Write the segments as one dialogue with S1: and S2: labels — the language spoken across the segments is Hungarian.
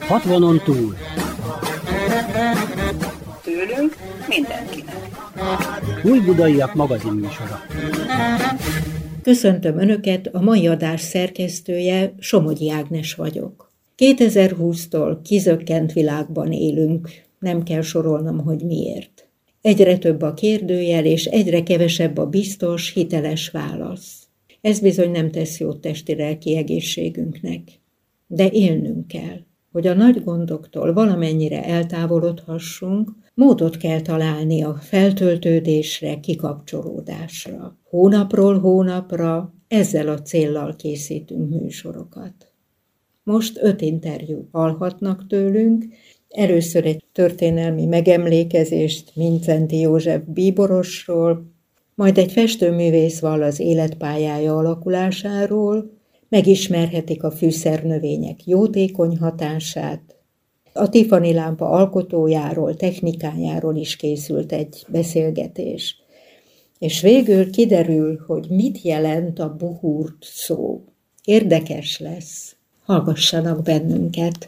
S1: 60-on túl.
S2: Tőlünk mindenkinek.
S1: Újbudaiak magazinműsora.
S3: Köszöntöm Önöket, a mai adás szerkesztője, Somogyi Ágnes vagyok. 2020-tól kizökkent világban élünk, nem kell sorolnom, hogy miért. Egyre több a kérdőjel, és egyre kevesebb a biztos, hiteles válasz. Ez bizony nem tesz jót testi-lelki egészségünknek. De élnünk kell. Hogy a nagy gondoktól valamennyire eltávolodhassunk, módot kell találni a feltöltődésre, kikapcsolódásra. Hónapról hónapra ezzel a céllal készítünk műsorokat. Most 5 interjú hallhatnak tőlünk. Először egy történelmi megemlékezést Mindszenty József bíborosról, majd egy festőművész vall az életpályája alakulásáról, megismerhetik a fűszernövények jótékony hatását. A Tiffany lámpa alkotójáról, technikájáról is készült egy beszélgetés. És végül kiderül, hogy mit jelent a buhurt szó. Érdekes lesz. Hallgassanak bennünket!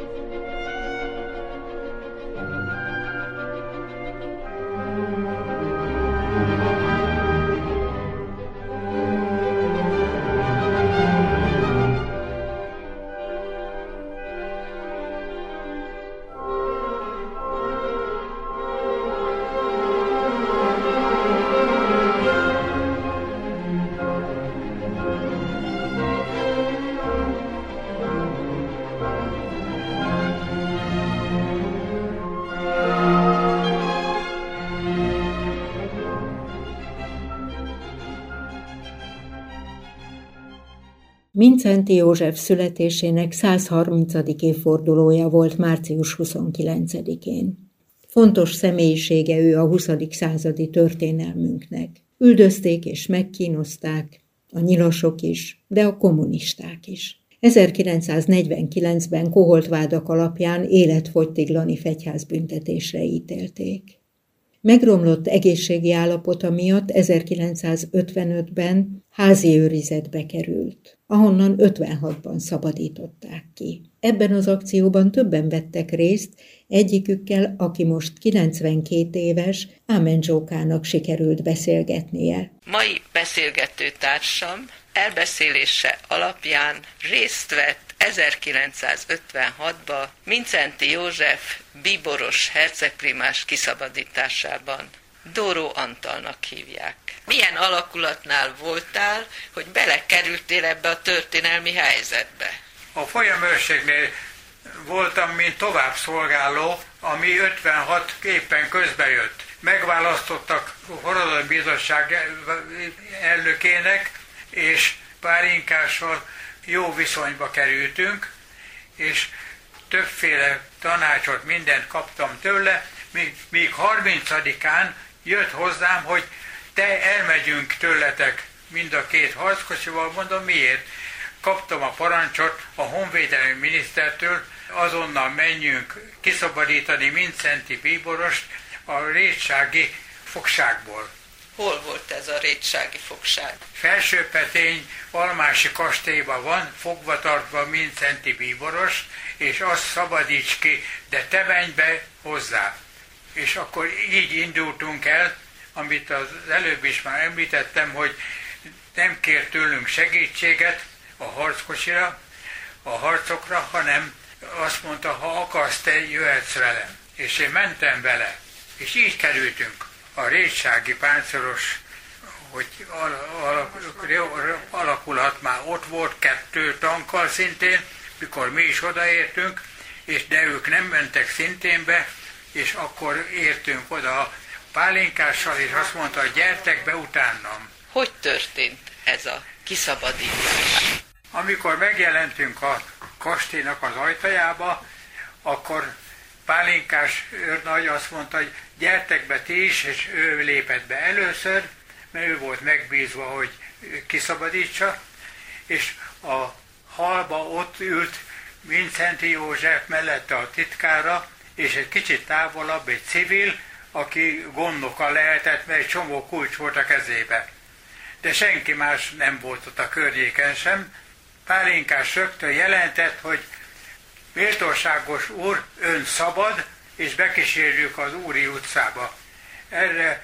S3: Mindszenty József születésének 130. évfordulója volt március 29-én. Fontos személyisége ő a 20. századi történelmünknek. Üldözték és megkínozták, a nyilasok is, de a kommunisták is. 1949-ben koholt vádak alapján életfogytiglani fegyházbüntetésre ítélték. Megromlott egészségi állapota miatt 1955-ben házi őrizetbe került, ahonnan 56-ban szabadították ki. Ebben az akcióban többen vettek részt, egyikükkel, aki most 92 éves, Ámen Zsókának sikerült beszélgetnie.
S4: Mai beszélgető társam elbeszélése alapján részt vett 1956-ban Mindszenty József bíboros hercegprímás kiszabadításában. Dóró Antalnak hívják. Milyen alakulatnál voltál, hogy belekerültél ebbe a történelmi helyzetbe?
S5: A folyamőrségnél voltam, mint továbbszolgáló, ami 56 éppen közbejött. Megválasztottak a Forradalmi Bizottság elnökének, és Pálinkással jó viszonyba kerültünk, és többféle tanácsot, mindent kaptam tőle, míg 30-án jött hozzám, hogy te elmegyünk tőletek mind a 2 harckocsival, mondom miért. Kaptam a parancsot a honvédelmi minisztertől, azonnal menjünk kiszabadítani Mindszenty bíborost a rétsági fogságból.
S4: Hol volt ez a rétsági fogság?
S5: Felsőpetény Almási kastélyban van, fogva tartva Mindszenty bíboros, és azt szabadíts ki, de te menj be hozzá. És akkor így indultunk el, amit az előbb is már említettem, hogy nem kért tőlünk segítséget a harckocsira, a harcokra, hanem azt mondta, ha akarsz, te jöhetsz velem. És én mentem vele, és így kerültünk a rétsági páncélos, hogy alakulat már ott volt 2 tankkal szintén, mikor mi is odaértünk, de ők nem mentek szintén be, és akkor értünk oda Pálinkással, és azt mondta, hogy gyertek be utánam.
S4: Hogy történt ez a kiszabadítás?
S5: Amikor megjelentünk a kastélynak az ajtajába, akkor Pálinkás őrnagy azt mondta, hogy gyertek be ti is, és ő lépett be először, mert ő volt megbízva, hogy kiszabadítsa, és a halba ott ült Mindszenty József mellette a titkára, és egy kicsit távolabb egy civil, aki gondnoka lehetett, mert egy csomó kulcs volt a kezébe. De senki más nem volt ott a környéken sem. Pálinkás rögtön jelentett, hogy méltóságos úr, ön szabad, és bekísérjük az Úri utcába. Erre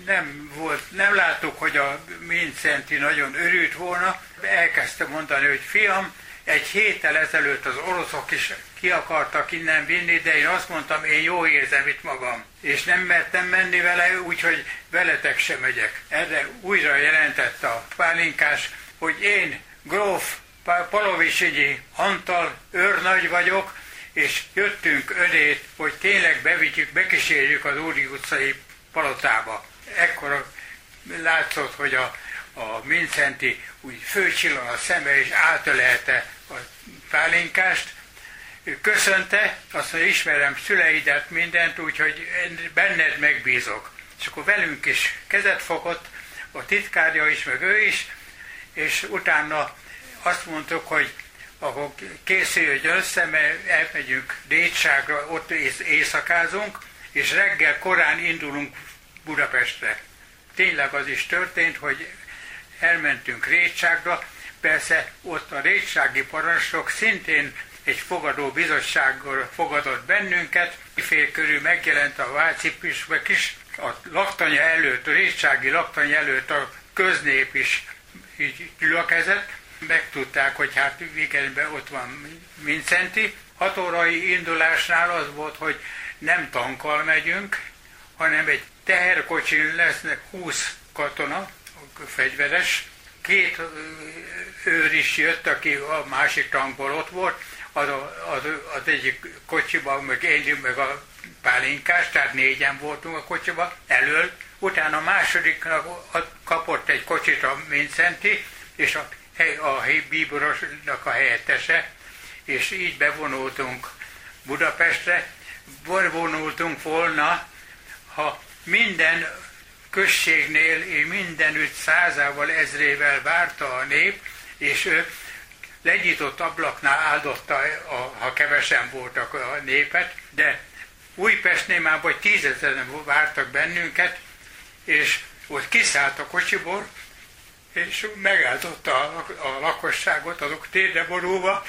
S5: nem láttuk, hogy a Mindszenty nagyon örült volna. Elkezdte mondani, hogy fiam, egy héttel ezelőtt az oroszok is ki akartak innen vinni, de én azt mondtam, én jól érzem itt magam. És nem mertem menni vele, úgyhogy veletek sem megyek. Erre újra jelentette a pálinkás, hogy én gróf Palovicsgyi Antal őrnagy vagyok, és jöttünk önét, hogy tényleg bekísérjük az Úri utcai palotába. Ekkor látszott, hogy a Mindszenty úgy fölcsillan a szeme, és átölelte a pálinkást. Ő köszönte, azt mondja, ismerem szüleidet, mindent, úgyhogy benned megbízok. És akkor velünk is kezet fogott, a titkárja is, meg ő is, és utána azt mondtuk, hogy akkor készüljön össze, mert elmegyünk Décságra, ott éjszakázunk, és reggel korán indulunk Budapestre. Tényleg az is történt, hogy elmentünk Récságra, persze ott a récsági parancsnok szintén egy fogadó bizottsággal fogadott bennünket, fél körül megjelent a váci püspök is, a laktanya előtt, a récsági laktanya előtt a köznép is így gyülekezett, megtudták, hogy hát igen, ott van Mindszenty. 6 órai indulásnál az volt, hogy nem tankkal megyünk, hanem egy teherkocsin lesznek 20 katona, fegyveres, 2 őr is jött, aki a másik tankból ott volt, az egyik kocsiban, meg én, meg a pálinkás, tehát 4-en voltunk a kocsiban, elől. Utána a másodiknak kapott egy kocsit a Mindszenty, és a bíborosnak a helyettese, és így bevonultunk Budapestre. Vonultunk volna, ha minden községnél és mindenütt 100-ával, 1000-ével várta a nép, és ő lenyitott ablaknál áldotta, ha kevesen voltak a népet, de Újpestnél már vagy 10 000-en vártak bennünket, és ott kiszállt a kocsiból, és megáldotta a lakosságot, azok térdre borulva,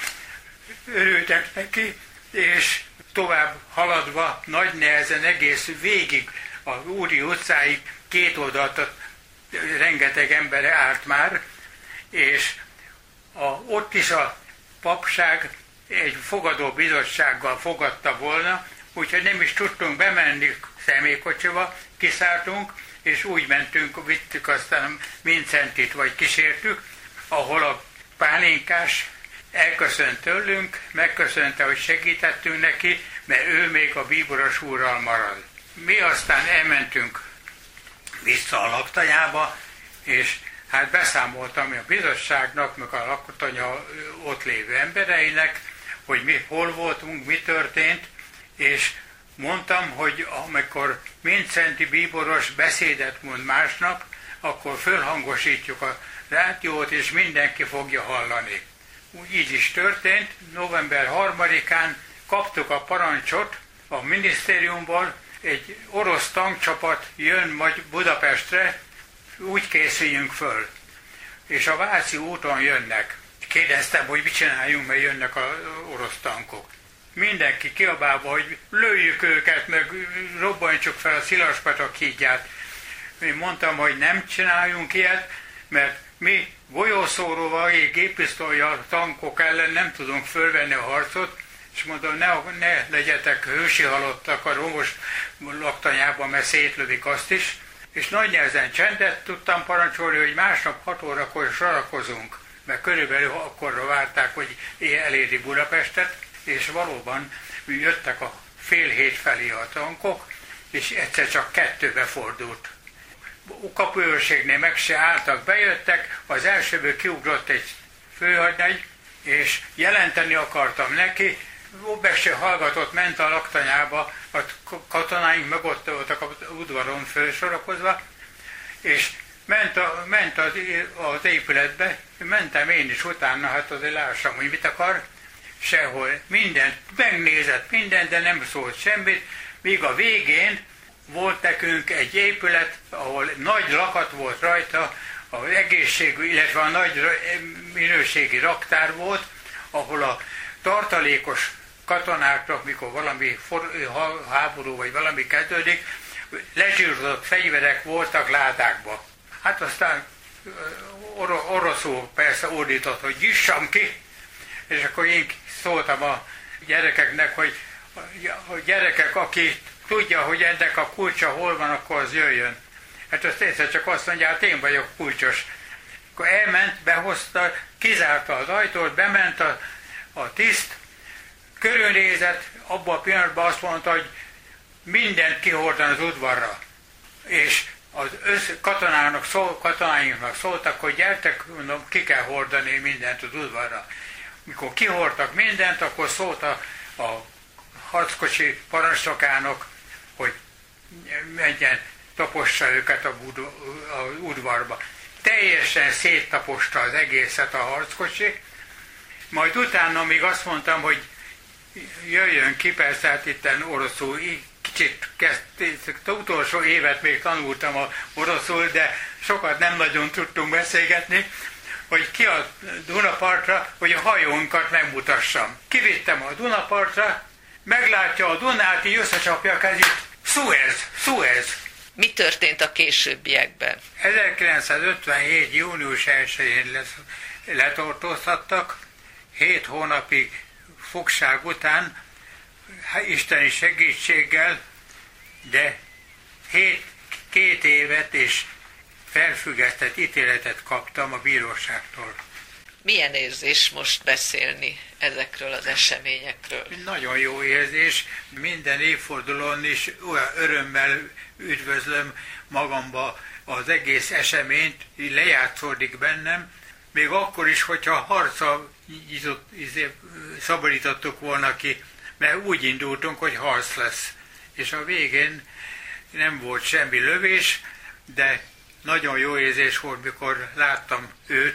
S5: örültek neki, és tovább haladva nagy nehezen egész végig az Úri utcáig 2 oldalt rengeteg ember állt már, és ott is a papság egy fogadó bizottsággal fogadta volna, úgyhogy nem is tudtunk bemenni személykocsiba, kiszálltunk, és úgy mentünk, vittük aztán a Mindszentyt, vagy kísértük, ahol a pálinkás elköszönt tőlünk, megköszönte, hogy segítettünk neki, mert ő még a bíboros úrral marad. Mi aztán elmentünk vissza a laktanyába, és hát beszámoltam a bizottságnak, meg a laktanya ott lévő embereinek, hogy mi hol voltunk, mi történt, és mondtam, hogy amikor Mindszenty bíboros beszédet mond másnap, akkor fölhangosítjuk a rádiót, és mindenki fogja hallani. Úgy így is történt, november 3-án kaptuk a parancsot a minisztériumból, egy orosz tankcsapat jön majd Budapestre, úgy készüljünk föl. És a Váci úton jönnek. Kérdeztem, hogy mit csináljunk, mert jönnek az orosz tankok. Mindenki kiabálva, hogy lőjük őket, meg robbantsuk fel a Szilaspatak hídját. Én mondtam, hogy nem csináljunk ilyet, mert mi golyószóróval, géppisztollyal tankok ellen nem tudunk fölvenni a harcot, és mondom, ne legyetek hősi halottak a romos laktanyában, mert szétlövik azt is. És nagy nehezen csendet tudtam parancsolni, hogy másnap 6 órakor sorakozunk, mert körülbelül akkorra várták, hogy eléri Budapestet, és valóban jöttek a 6:30 felé a tankok, és egyszer csak 2-be fordult. Kapuőrségnél meg se álltak, bejöttek, az elsőből kiugrott egy főhadnagy, és jelenteni akartam neki, meg se hallgatott, ment a laktanyába, a katonáink meg ott voltak az udvaron fölsorakozva, és ment az épületbe, mentem én is utána, hát azért lássam, hogy mit akar, sehol, mindent, megnézett mindent, de nem szólt semmit, míg a végén volt nekünk egy épület, ahol nagy lakat volt rajta, az egészségű, illetve a nagy minőségi raktár volt, ahol a tartalékos katonáknak, mikor valami háború vagy valami kezdődik, lezsírozott fegyverek voltak ládákba. Hát aztán oroszul persze ordított, hogy nyissam ki, és akkor én szóltam a gyerekeknek, hogy a gyerekek, aki tudja, hogy ennek a kulcsa hol van, akkor az jöjjön. Hát azt egyszer csak azt mondja, hát én vagyok kulcsos. Akkor elment, behozta, kizárta az ajtót, bement a tiszt, körülnézett, abban a pillanatban azt mondta, hogy mindent kihordan az udvarra. És az katonáinknak szóltak, hogy gyertek, mondom, ki kell hordani mindent az udvarra. Mikor kihordtak mindent, akkor szólt a harckocsi parancsnokának, hogy menjen, tapossa őket az udvarba. Teljesen széttaposta az egészet a harckocsi, majd utána még azt mondtam, hogy jöjjön ki, persze hát itten oroszul, kicsit utolsó évet még tanultam a oroszul, de sokat nem nagyon tudtunk beszélgetni, hogy ki a Dunapartra, hogy a hajónkat megmutassam. Kivittem a Dunapartra, meglátja a Dunát, így összecsapja a kezét, Suez.
S4: Mi történt a későbbiekben?
S5: 1957. június 1-én letartóztattak, 7 hónapig fogság után, isteni segítséggel, de 2 évet és felfüggesztett ítéletet kaptam a bíróságtól.
S4: Milyen érzés most beszélni ezekről az eseményekről?
S5: Nagyon jó érzés, minden évfordulón is olyan örömmel üdvözlöm magamba az egész eseményt, így lejátszódik bennem, még akkor is, hogyha harccal szabadítottuk volna ki, mert úgy indultunk, hogy harc lesz. És a végén nem volt semmi lövés, de nagyon jó érzés volt, mikor láttam őt.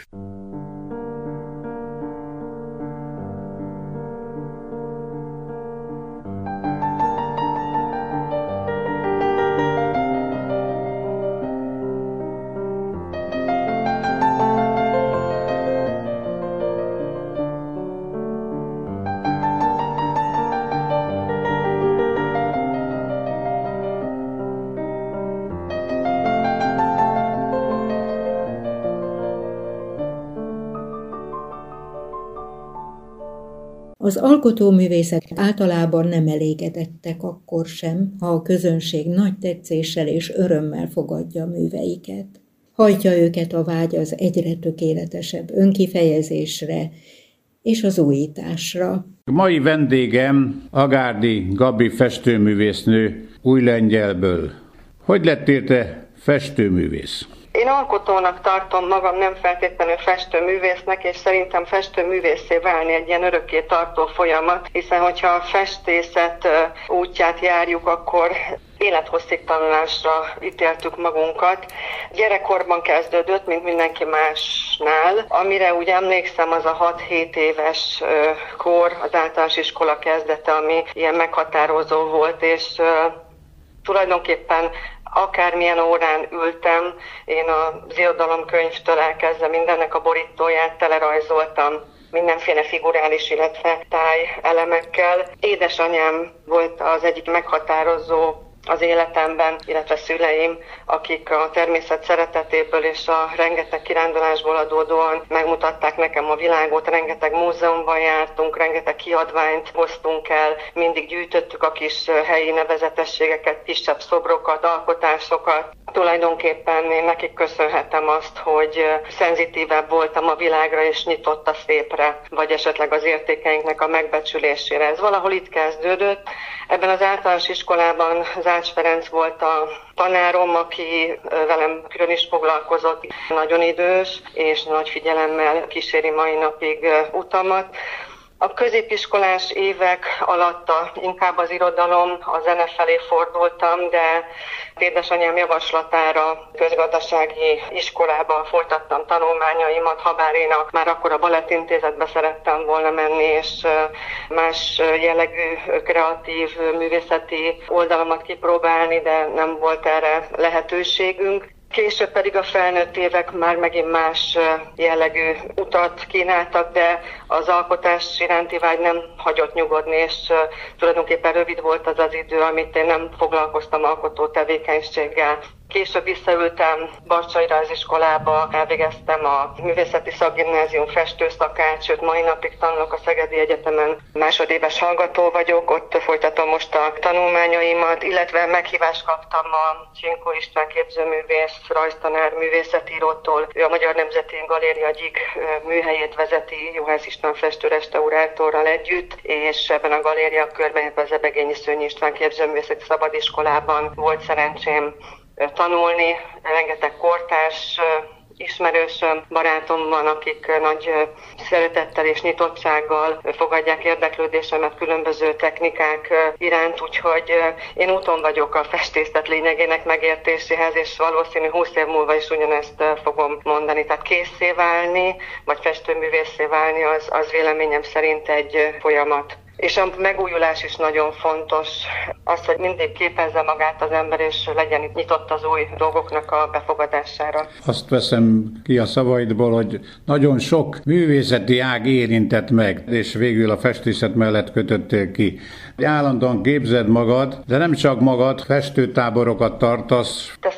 S3: Az alkotóművészek általában nem elégedettek akkor sem, ha a közönség nagy tetszéssel és örömmel fogadja a műveiket. Hajtja őket a vágy az egyre tökéletesebb önkifejezésre és az újításra.
S6: Mai vendégem Agárdi Gabi festőművésznő Újlengyelből. Hogy lettél te festőművész?
S7: Én alkotónak tartom magam, nem feltétlenül festőművésznek, és szerintem festőművészé válni egy ilyen örökké tartó folyamat, hiszen hogyha a festészet útját járjuk, akkor élethosszig tanulásra ítéltük magunkat. Gyerekkorban kezdődött, mint mindenki másnál. Amire úgy emlékszem, az a 6-7 éves kor, az általános iskola kezdete, ami ilyen meghatározó volt, és tulajdonképpen akármilyen órán ültem, én az irodalomkönyvtől elkezdve mindennek a borítóját telerajzoltam mindenféle figurális, illetve tájelemekkel. Édesanyám volt az egyik meghatározó az életemben, illetve szüleim, akik a természet szeretetéből és a rengeteg kirándulásból adódóan megmutatták nekem a világot, rengeteg múzeumban jártunk, rengeteg kiadványt hoztunk el, mindig gyűjtöttük a kis helyi nevezetességeket, kisebb szobrokat, alkotásokat. Tulajdonképpen én nekik köszönhetem azt, hogy szenzitívebb voltam a világra és nyitott a szépre, vagy esetleg az értékeinknek a megbecsülésére. Ez valahol itt kezdődött. Ebben az általános iskolában Zács Ferenc volt a tanárom, aki velem külön is foglalkozott, nagyon idős, és nagy figyelemmel kíséri mai napig utamat. A középiskolás évek alatt inkább az irodalom, a zene felé fordultam, de édesanyám javaslatára közgazdasági iskolába folytattam tanulmányaimat, habár én már akkor a Balettintézetbe szerettem volna menni, és más jellegű kreatív művészeti oldalamat kipróbálni, de nem volt erre lehetőségünk. Később pedig a felnőtt évek már megint más jellegű utat kínáltak, de az alkotás iránti vágy nem hagyott nyugodni, és tulajdonképpen rövid volt az az idő, amit én nem foglalkoztam alkotó tevékenységgel. Később visszaültem Barcsai Rajziskolába, elvégeztem a Művészeti Szakgimnázium festőszakát, sőt mai napig tanulok a Szegedi Egyetemen, másodéves hallgató vagyok, ott folytatom most a tanulmányaimat, illetve meghívást kaptam a Csinkó István képzőművész, rajztanár, művészetírótól. Ő a Magyar Nemzeti Galéria egyik műhelyét vezeti, Juhász István festőrestaurátorral együtt, és ebben a galéria körben, az Ebegényi Szőnyi István képzőművészeti szabadiskolában volt szerencsém tanulni, rengeteg kortárs ismerősöm, barátom van, akik nagy szeretettel és nyitottsággal fogadják érdeklődésemet különböző technikák iránt, úgyhogy én úton vagyok a festészet lényegének megértéséhez, és valószínű 20 év múlva is ugyanezt fogom mondani. Tehát készé válni, vagy festőművészé válni, az véleményem szerint egy folyamat. És a megújulás is nagyon fontos. Az, hogy mindig képezze magát az ember, és legyen nyitott az új dolgoknak a befogadására.
S6: Azt veszem ki a szavaidból, hogy nagyon sok művészeti ág érintett meg, és végül a festészet mellett kötöttél ki. Állandóan képzed magad, de nem csak magad, festőtáborokat tartasz.
S7: Ez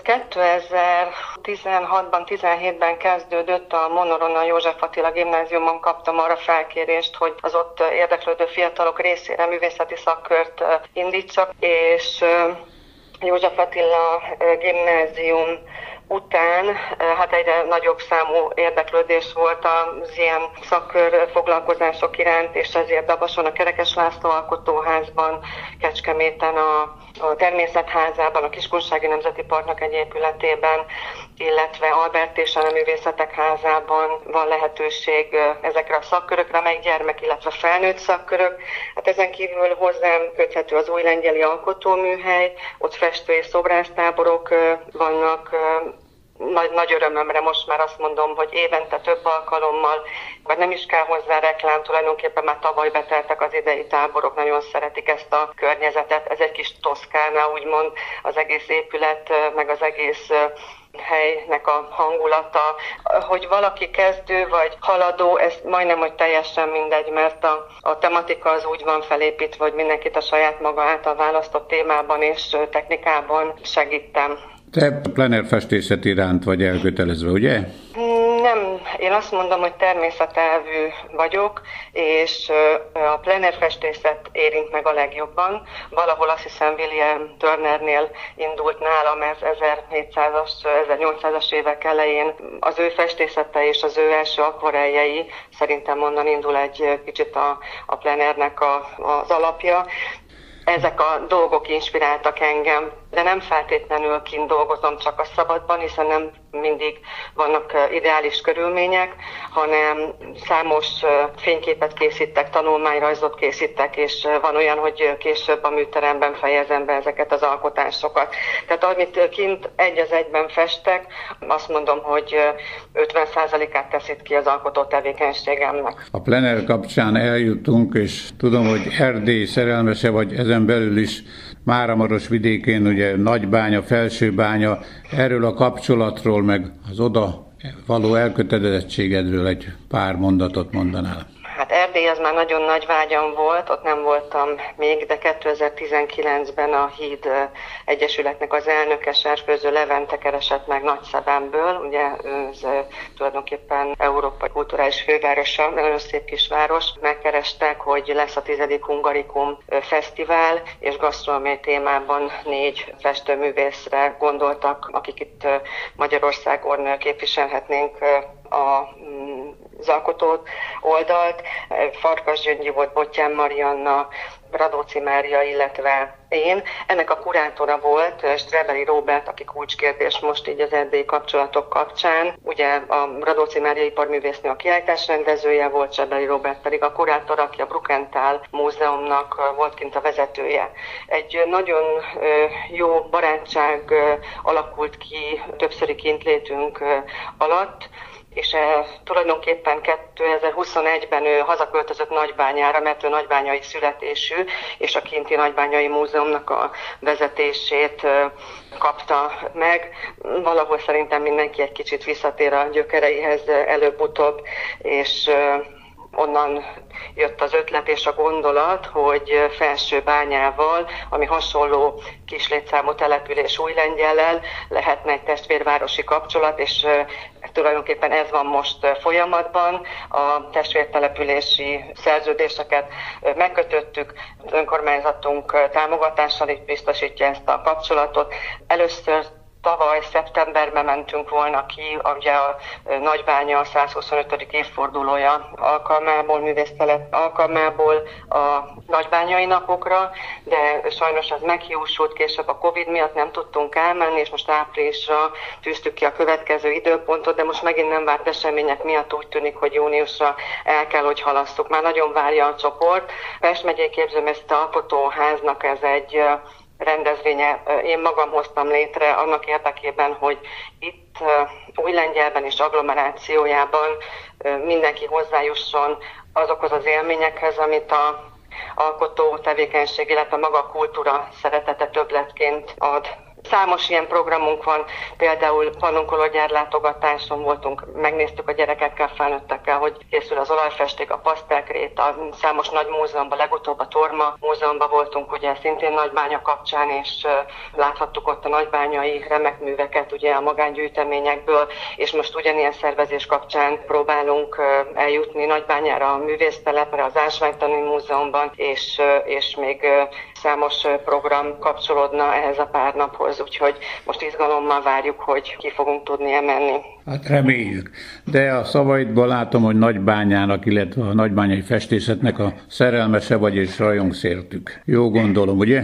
S7: 2016-ban, 17-ben kezdődött, a Monoron, a József Attila gimnáziumon kaptam arra felkérést, hogy az ott érdeklődő fiatalok részére művészeti szakkört indítsak, és József Attila gimnázium után hát egyre nagyobb számú érdeklődés volt az ilyen szakkör foglalkozások iránt, és ezért Dabason a Kerekes László Alkotóházban, Kecskeméten a Termésetházában, a Kiskunsági Nemzeti Parknak egy épületében, illetve Albertésen a Művészetek Házában van lehetőség ezekre a szakkörökre, meg gyermek, illetve felnőtt szakkörök. Hát ezen kívül hozzám köthető az Újlengyeli Alkotóműhely, ott festő- és szobrásztáborok vannak. Nagy örömömre most már azt mondom, hogy évente több alkalommal, vagy nem is kell hozzá reklám, tulajdonképpen már tavaly beteltek az idei táborok, nagyon szeretik ezt a környezetet. Ez egy kis Toszkána, úgymond az egész épület, meg az egész helynek a hangulata. Hogy valaki kezdő vagy haladó, ez majdnem, hogy teljesen mindegy, mert a tematika az úgy van felépítve, hogy mindenkit a saját maga által választott témában és technikában segítem.
S6: Te plenerfestészet iránt vagy elkötelezve, ugye?
S7: Nem, én azt mondom, hogy természetelvű vagyok, és a plenerfestészet érint meg a legjobban. Valahol azt hiszem William Turnernél indult nálam, ez 1700-as, 1800-as évek elején. Az ő festészete és az ő első akvareljei, szerintem onnan indul egy kicsit a plenernek az alapja. Ezek a dolgok inspiráltak engem, de nem feltétlenül kint dolgozom csak a szabadban, hiszen nem mindig vannak ideális körülmények, hanem számos fényképet készítek, tanulmányrajzot készítek, és van olyan, hogy később a műteremben fejezem be ezeket az alkotásokat. Tehát amit kint egy az egyben festek, azt mondom, hogy 50%-át teszik ki az alkotó tevékenységemnek.
S6: A plener kapcsán eljutunk, és tudom, hogy Erdély szerelmese vagy, ezen belül is Máramaros vidékén, ugye Nagybánya, Felsőbánya, erről a kapcsolatról, meg az oda való elkötelezettségedről egy pár mondatot mondanál.
S7: Hát Erdély az már nagyon nagy vágyam volt, ott nem voltam még, de 2019-ben a Híd Egyesületnek az elnöke, Serfőző Levente keresett meg Nagyszebemből, ugye ez tulajdonképpen Európa kulturális fővárosa, nagyon szép kisváros. Megkerestek, hogy lesz a 10. Hungarikum Fesztivál, és gasztronómiai témában 4 festőművészre gondoltak, akik itt Magyarországon képviselhetnénk az alkotó oldalt. Farkas Gyöngyi volt, Bottyán Marianna, Radóci Mária, illetve én. Ennek a kurátora volt Strebeli Róbert, aki kulcskérdés most így az erdélyi kapcsolatok kapcsán. Ugye a Radóci Mária iparművésznő a kiállítás rendezője volt, Strebeli Róbert pedig a kurátor, aki a Brukenthal múzeumnak volt kint a vezetője. Egy nagyon jó barátság alakult ki többszöri kintlétünk alatt, és tulajdonképpen 2021-ben ő hazaköltözött Nagybányára, mert ő nagybányai születésű, és a kinti Nagybányai Múzeumnak a vezetését kapta meg. Valahol szerintem mindenki egy kicsit visszatér a gyökereihez előbb-utóbb, és onnan jött az ötlet és a gondolat, hogy Felsőbányával, ami hasonló kis létszámú település Újlengyellel, lehetne egy testvérvárosi kapcsolat, és tulajdonképpen ez van most folyamatban. A testvértelepülési szerződéseket megkötöttük, az önkormányzatunk támogatással itt biztosítja ezt a kapcsolatot. Először tavaly szeptemberben mentünk volna ki, ugye a Nagybánya 125. évfordulója alkalmából, művésztelep alkalmából a nagybányai napokra, de sajnos ez meghiúsult, később a Covid miatt nem tudtunk elmenni, és most áprilisra tűztük ki a következő időpontot, de most megint nem várt események miatt úgy tűnik, hogy júniusra el kell, hogy halasszuk. Már nagyon várja a csoport. Pest megyei képzőművészeti alkotóháznak ez egy rendezvénye, én magam hoztam létre annak érdekében, hogy itt Újlengyelben és agglomerációjában mindenki hozzájusson azokhoz az élményekhez, amit a alkotó tevékenység, illetve maga a kultúra szeretete többletként ad. Számos ilyen programunk van, például pannonkológyárlátogatáson voltunk, megnéztük a gyerekekkel, felnőttekkel, hogy készül az olajfesték, a pasztelkrét, a számos nagy múzeumban, legutóbb a Torma múzeumban voltunk, ugye szintén Nagybánya kapcsán, és láthattuk ott a nagybányai remek műveket, ugye a magángyűjteményekből, és most ugyanilyen szervezés kapcsán próbálunk eljutni Nagybányára, a művésztelepre, az Ásványtani Múzeumban, és még számos program kapcsolódna ehhez a pár naphoz, úgyhogy most izgalommal várjuk, hogy ki fogunk tudni emelni.
S6: Hát reméljük. De a szavaidból látom, hogy Nagybányának, illetve a nagybányai festészetnek a szerelmese vagy és rajongszértük. Jó gondolom, ugye?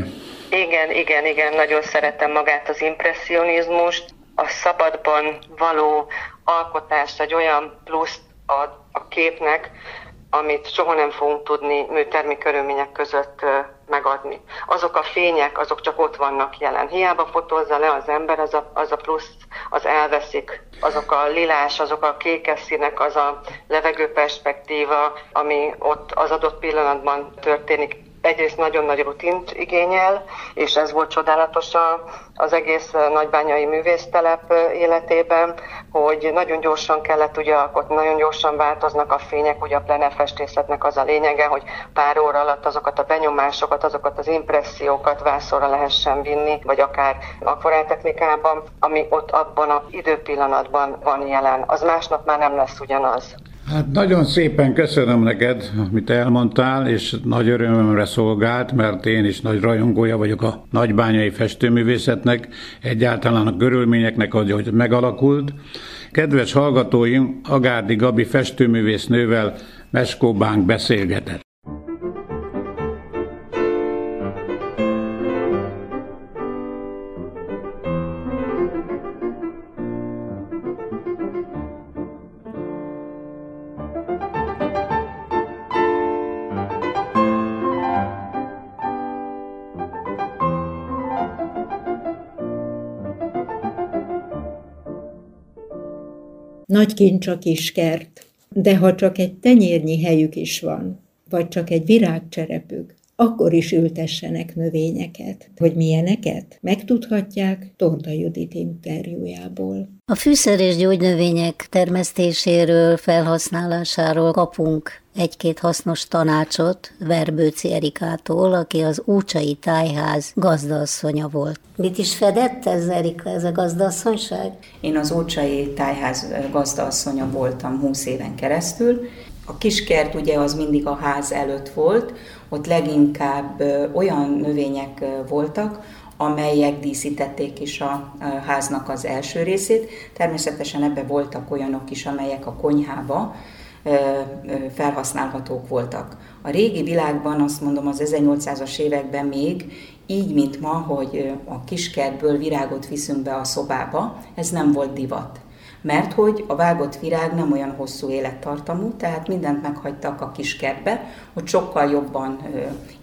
S7: Igen, nagyon szeretem magát az impresszionizmust. A szabadban való alkotás egy olyan pluszt ad a képnek, amit soha nem fogunk tudni műtermi körülmények között megadni. Azok a fények, azok csak ott vannak jelen. Hiába fotózza le az ember, az a plusz, az elveszik. Azok a lilás, azok a kékes színek, az a levegőperspektíva, ami ott az adott pillanatban történik. Egyrészt nagyon nagy rutint igényel, és ez volt csodálatos az egész nagybányai művésztelep életében, hogy nagyon gyorsan kellett ugye alkotni, nagyon gyorsan változnak a fények, ugye a plenefestészetnek az a lényege, hogy pár óra alatt azokat a benyomásokat, azokat az impressziókat vászonra lehessen vinni, vagy akár akvarelltechnikában, ami ott abban az időpillanatban van jelen. Az másnap már nem lesz ugyanaz.
S6: Hát nagyon szépen köszönöm neked, amit elmondtál, és nagy örömömre szolgált, mert én is nagy rajongója vagyok a nagybányai festőművészetnek, egyáltalán a körülményeknek, hogy megalakult. Kedves hallgatóim, Agárdi Gabi festőművésznővel Meskó Bánk beszélgetett.
S3: Nagy kincs a kiskert, de ha csak egy tenyérnyi helyük is van, vagy csak egy virágcserepük, akkor is ültessenek növényeket. Hogy milyeneket? Megtudhatják Torda Judit interjújából.
S8: A fűszer és gyógynövények termesztéséről, felhasználásáról kapunk egy-két hasznos tanácsot Verbőci Erikától, aki az Ócsai Tájház gazdaasszonya volt. Mit is fedett ez, Erika, ez a gazdaasszonyság?
S9: Én az Ócsai Tájház gazdaasszonya voltam 20 éven keresztül. A kiskert ugye az mindig a ház előtt volt, ott leginkább olyan növények voltak, amelyek díszítették is a háznak az első részét. Természetesen ebben voltak olyanok is, amelyek a konyhába felhasználhatók voltak. A régi világban, azt mondom, az 1800-as években még így, mint ma, hogy a kiskertből virágot viszünk be a szobába, ez nem volt divat. Mert hogy a vágott virág nem olyan hosszú élettartamú, tehát mindent meghagytak a kiskertbe, hogy sokkal jobban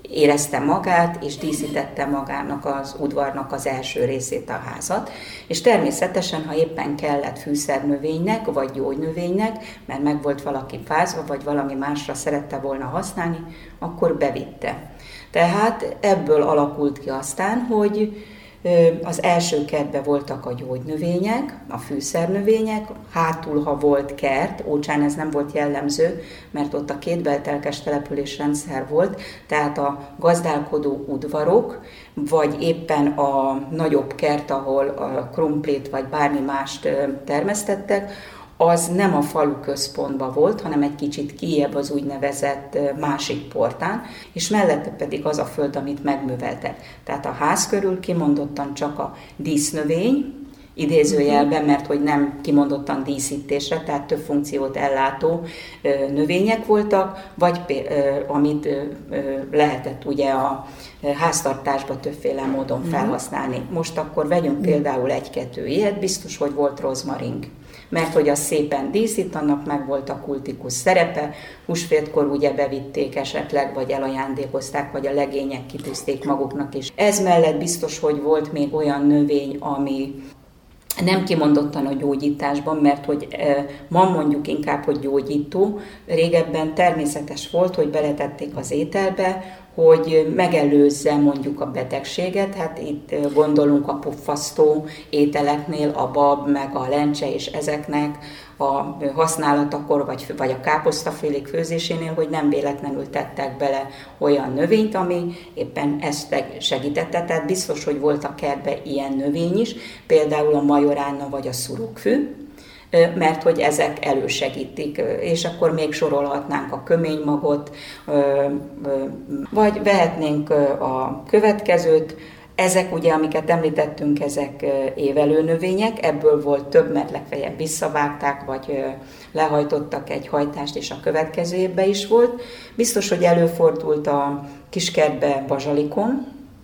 S9: érezte magát, és díszítette magának az udvarnak az első részét, a házat. És természetesen, ha éppen kellett fűszernövénynek, vagy gyógynövénynek, mert meg volt valaki fázva, vagy valami másra szerette volna használni, akkor bevitte. Tehát ebből alakult ki aztán, hogy az első kertben voltak a gyógynövények, a fűszernövények, hátul, ha volt kert, Ócsán ez nem volt jellemző, mert ott a kétbeltelkes településrendszer volt, tehát a gazdálkodó udvarok, vagy éppen a nagyobb kert, ahol a krumplét vagy bármi mást termesztettek, az nem a falu központban volt, hanem egy kicsit kijebb az úgynevezett másik portán, és mellette pedig az a föld, amit megműveltek. Tehát a ház körül kimondottan csak a dísznövény, idézőjelben, mert hogy nem kimondottan díszítésre, tehát több funkciót ellátó növények voltak, vagy amit lehetett ugye a háztartásba többféle módon felhasználni. Most akkor vegyünk például egy-kettő ilyet, biztos, hogy volt rozmarink, mert hogy az szépen díszít, annak meg volt a kultikus szerepe, húsvétkor ugye bevitték esetleg, vagy elajándékozták, vagy a legények kitűzték maguknak is. Ez mellett biztos, hogy volt még olyan növény, ami nem kimondottan a gyógyításban, mert hogy ma mondjuk inkább, hogy gyógyító. Régebben természetes volt, hogy beletették az ételbe, hogy megelőzze mondjuk a betegséget, hát itt gondolunk a puffasztó ételeknél, a bab, meg a lencse és ezeknek a használatakor, vagy a káposztafélék főzésénél, hogy nem véletlenül tettek bele olyan növényt, ami éppen ezt segítette, tehát biztos, hogy volt a kertben ilyen növény is, például a majoránna vagy a szurokfű, mert hogy ezek elősegítik, és akkor még sorolhatnánk a köménymagot, vagy vehetnénk a következőt. Ezek ugye, amiket említettünk, ezek évelő növények, ebből volt több, mert legfeljebb visszavágták, vagy lehajtottak egy hajtást, és a következő évben is volt. Biztos, hogy előfordult a kiskertbe bazsalikon,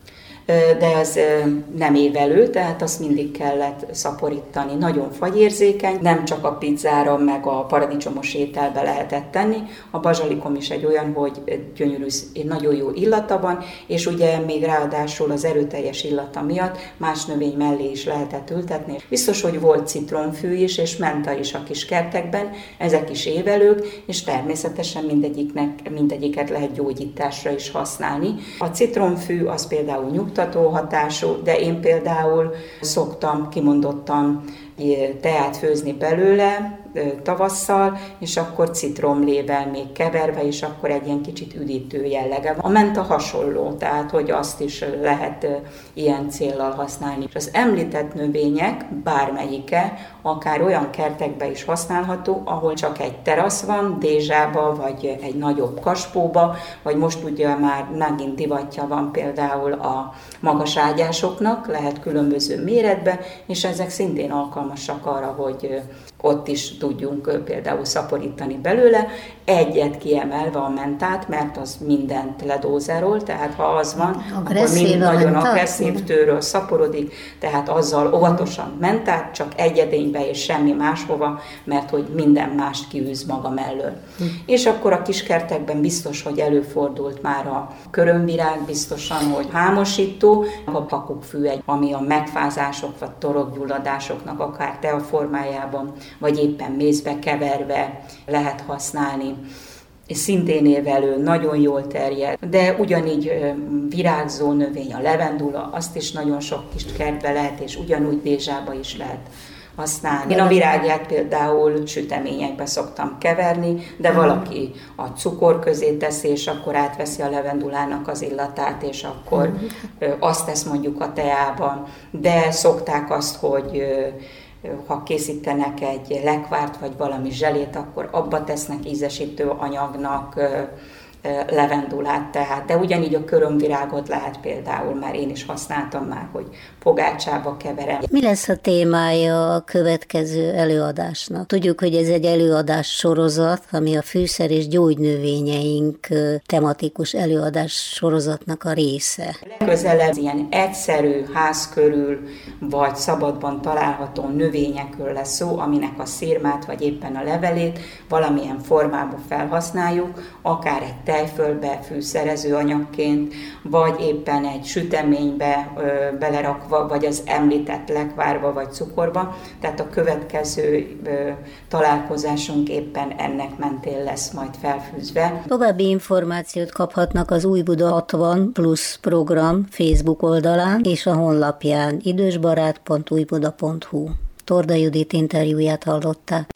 S9: de az nem évelő, tehát azt mindig kellett szaporítani. Nagyon fagyérzékeny, nem csak a pizzára, meg a paradicsomos ételbe lehetett tenni. A bazsalikom is egy olyan, hogy gyönyörű, nagyon jó illata van, és ugye még ráadásul az erőteljes illata miatt más növény mellé is lehetett ültetni. Biztos, hogy volt citromfű is, és menta is a kis kertekben, ezek is évelők, és természetesen mindegyiket lehet gyógyításra is használni. A citromfű az például nyugtató hatású, de én például szoktam kimondottan teát főzni belőle tavasszal, és akkor citromlével még keverve, és akkor egy ilyen kicsit üdítő jellege van. A menta hasonló, tehát hogy azt is lehet ilyen céllal használni. És az említett növények bármelyike akár olyan kertekbe is használható, ahol csak egy terasz van, dézsába, vagy egy nagyobb kaspóba, vagy most ugye már megint divatja van például a magas ágyásoknak, lehet különböző méretbe, és ezek szintén alkalmasak arra, hogy ott is tudjunk például szaporítani belőle, egyet kiemelve a mentát, mert az mindent ledózerol, tehát ha az van, akkor mind nagyon agresszív tőről szaporodik, tehát azzal óvatosan mentát, csak egy edénybe és semmi máshova, mert hogy minden mást kiűz maga mellől. És akkor a kiskertekben biztos, hogy előfordult már a körömvirág, biztosan, hogy hámosító, a pakukkfű, ami a megfázások vagy torokgyulladásoknak akár tea formájában, vagy éppen mézbe keverve lehet használni. És szintén évelő, nagyon jól terjed, de ugyanígy virágzó növény, a levendula, azt is nagyon sok kis kertbe lehet, és ugyanúgy dézsába is lehet használni. Én a virágját például süteményekbe szoktam keverni, de valaki a cukor közé teszi, és akkor átveszi a levendulának az illatát, és akkor azt tesz mondjuk a teában. De szokták azt, hogy ha készítenek egy lekvárt, vagy valami zselét, akkor abba tesznek ízesítő anyagnak levendulát, tehát, de ugyanígy a körömvirágot lehet például, már én is használtam már, hogy pogácsába keverem.
S8: Mi lesz a témája a következő előadásnak? Tudjuk, hogy ez egy előadás sorozat, ami a fűszer és gyógynövényeink tematikus előadás sorozatnak a része.
S9: Legközelebb ilyen egyszerű ház körül, vagy szabadban található növényekről lesz szó, aminek a szirmát, vagy éppen a levelét valamilyen formában felhasználjuk, akár egy tejfölbe fűszerező anyagként, vagy éppen egy süteménybe belerakva, vagy az említett lekvárba, vagy cukorba. Tehát a következő találkozásunk éppen ennek mentén lesz majd felfűzve.
S8: További információt kaphatnak az Új Buda 60 Plus program Facebook oldalán és a honlapján idősbarát.újbuda.hu. Torda Judit interjúját hallották.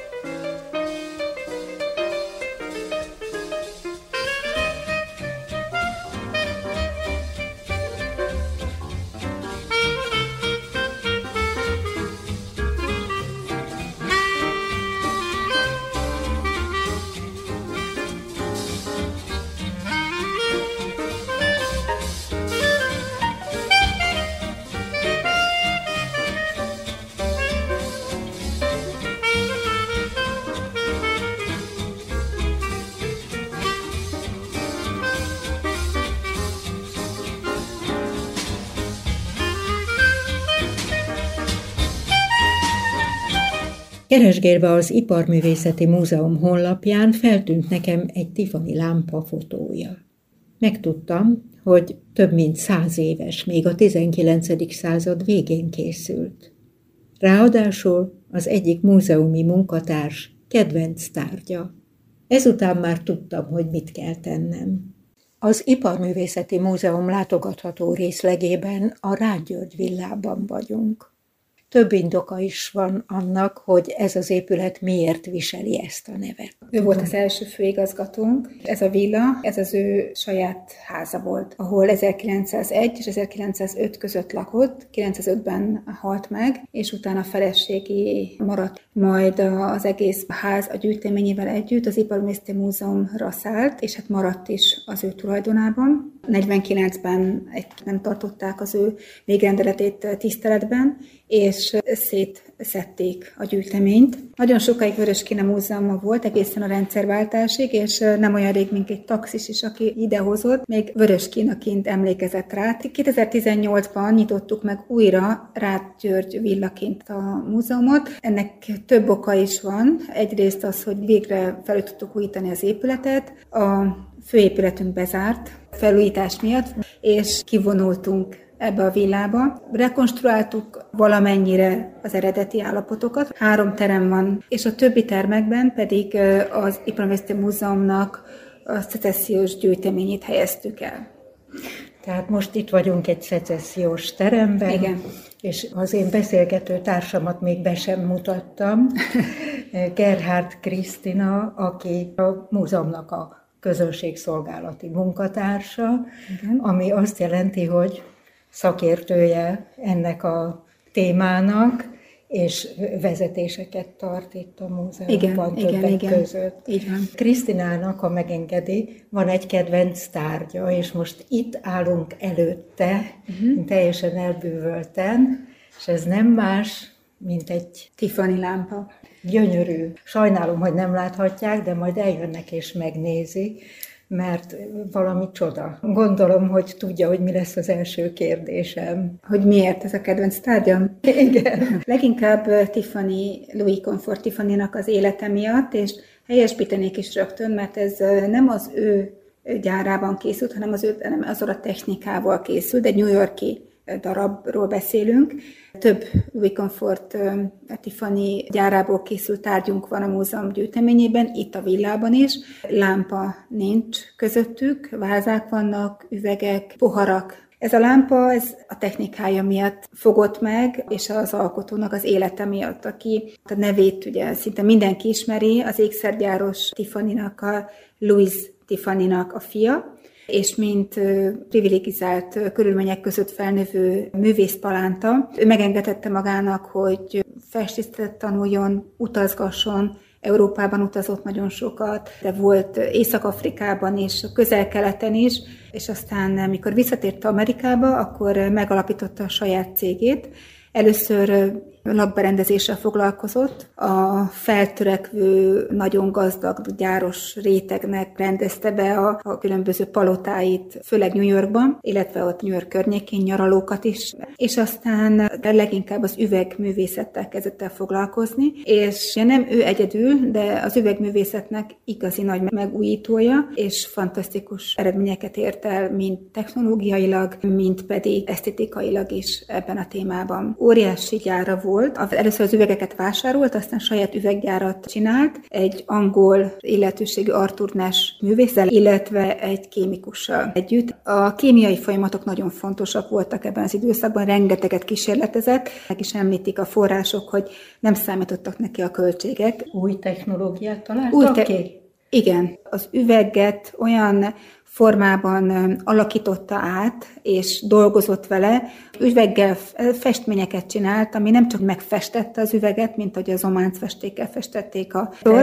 S3: Keresgélve az Iparművészeti Múzeum honlapján feltűnt nekem egy Tiffany lámpa fotója. Megtudtam, hogy több mint 100 éves, még a 19. század végén készült. Ráadásul az egyik múzeumi munkatárs kedvenc tárgya. Ezután már tudtam, hogy mit kell tennem. Az Iparművészeti Múzeum látogatható részlegében a Ráth György villában vagyunk. Több indoka is van annak, hogy ez az épület miért viseli ezt a nevet.
S10: Ő volt az első főigazgatónk. Ez a villa, ez az ő saját háza volt, ahol 1901 és 1905 között lakott, 905-ben halt meg, és utána feleségi maradt. Majd az egész ház a gyűjteményével együtt az Iparművészeti Múzeumra szállt, és hát maradt is az ő tulajdonában. 49-ben nem tartották az ő végrendeletét tiszteletben, és szétszedték a gyűjteményt. Nagyon sokáig Vöröskéne Múzeuma volt, egészen a rendszerváltásig, és nem olyan rég, mint egy taxis is, aki idehozott, még Vöröskénaként emlékezett rá. 2018-ban nyitottuk meg újra Ráth György villaként a múzeumot. Ennek több oka is van. Egyrészt az, hogy végre fel tudtuk újítani az épületet. A főépületünk bezárt felújítás miatt, és kivonultunk ebbe a villába. Rekonstruáltuk valamennyire az eredeti állapotokat. 3 terem van, és a többi termekben pedig az Iparművészeti Múzeumnak a szecessziós gyűjteményét helyeztük el.
S3: Tehát most itt vagyunk egy szecessziós teremben,
S10: igen.
S3: És az én beszélgető társamat még be sem mutattam. Gerhard Krisztina, aki a múzeumnak a közönségszolgálati munkatársa, igen. Ami azt jelenti, hogy szakértője ennek a témának, és vezetéseket tart itt a múzeumban többek között.
S10: Így van.
S3: Krisztinának, ha megengedi, van egy kedvenc tárgya, és most itt állunk előtte, teljesen elbűvölten, és ez nem más, mint egy
S10: Tiffany lámpa.
S3: Gyönyörű. Sajnálom, hogy nem láthatják, de majd eljönnek és megnézik, mert valami csoda. Gondolom, hogy tudja, hogy mi lesz az első kérdésem.
S10: Hogy miért ez a kedvenc tárgyam?
S3: Igen.
S10: Leginkább Tiffany, Louis Comfort Tiffanynak az élete miatt, és helyesbítenék is rögtön, mert ez nem az ő gyárában készült, hanem azon a technikával készült, egy New York-i darabról beszélünk. Több Louis Comfort Tiffany gyárából készült tárgyunk van a múzeum gyűjteményében, itt a villában is. Lámpa nincs közöttük, vázák vannak, üvegek, poharak. Ez a lámpa, ez a technikája miatt fogott meg, és az alkotónak az élete miatt, aki a nevét ugye szinte mindenki ismeri, az ékszergyáros Tiffanynak, a Louis Tiffanynak a fia, és mint privilegizált körülmények között felnövő művészpalánta, ő megengedette magának, hogy festészetet tanuljon, utazgasson, Európában utazott nagyon sokat, de volt Észak-Afrikában és a Közel-Keleten is, és aztán, amikor visszatért Amerikába, akkor megalapította a saját cégét. Először lakberendezéssel foglalkozott. A feltörekvő, nagyon gazdag gyáros rétegnek rendezte be a különböző palotáit, főleg New Yorkban, illetve ott New York környékén nyaralókat is, és aztán leginkább az üvegművészettel kezdett el foglalkozni, és nem ő egyedül, de az üvegművészetnek igazi nagy megújítója, és fantasztikus eredményeket ért el, mind technológiailag, mind pedig esztétikailag is ebben a témában. Óriási gyára volt. Először az üvegeket vásárolt, aztán saját üveggyárat csinált, egy angol illetőségű Arthur Nash művésszel, illetve egy kémikussal együtt. A kémiai folyamatok nagyon fontosak voltak ebben az időszakban, rengeteget kísérletezett, meg is említik a források, hogy nem számítottak neki a költségek.
S3: Új technológiát találtak ki?
S10: Igen, az üveget olyan formában alakította át, és dolgozott vele. Üveggel festményeket csinált, ami nem csak megfestette az üveget, mint hogy az ománcfestékkel festették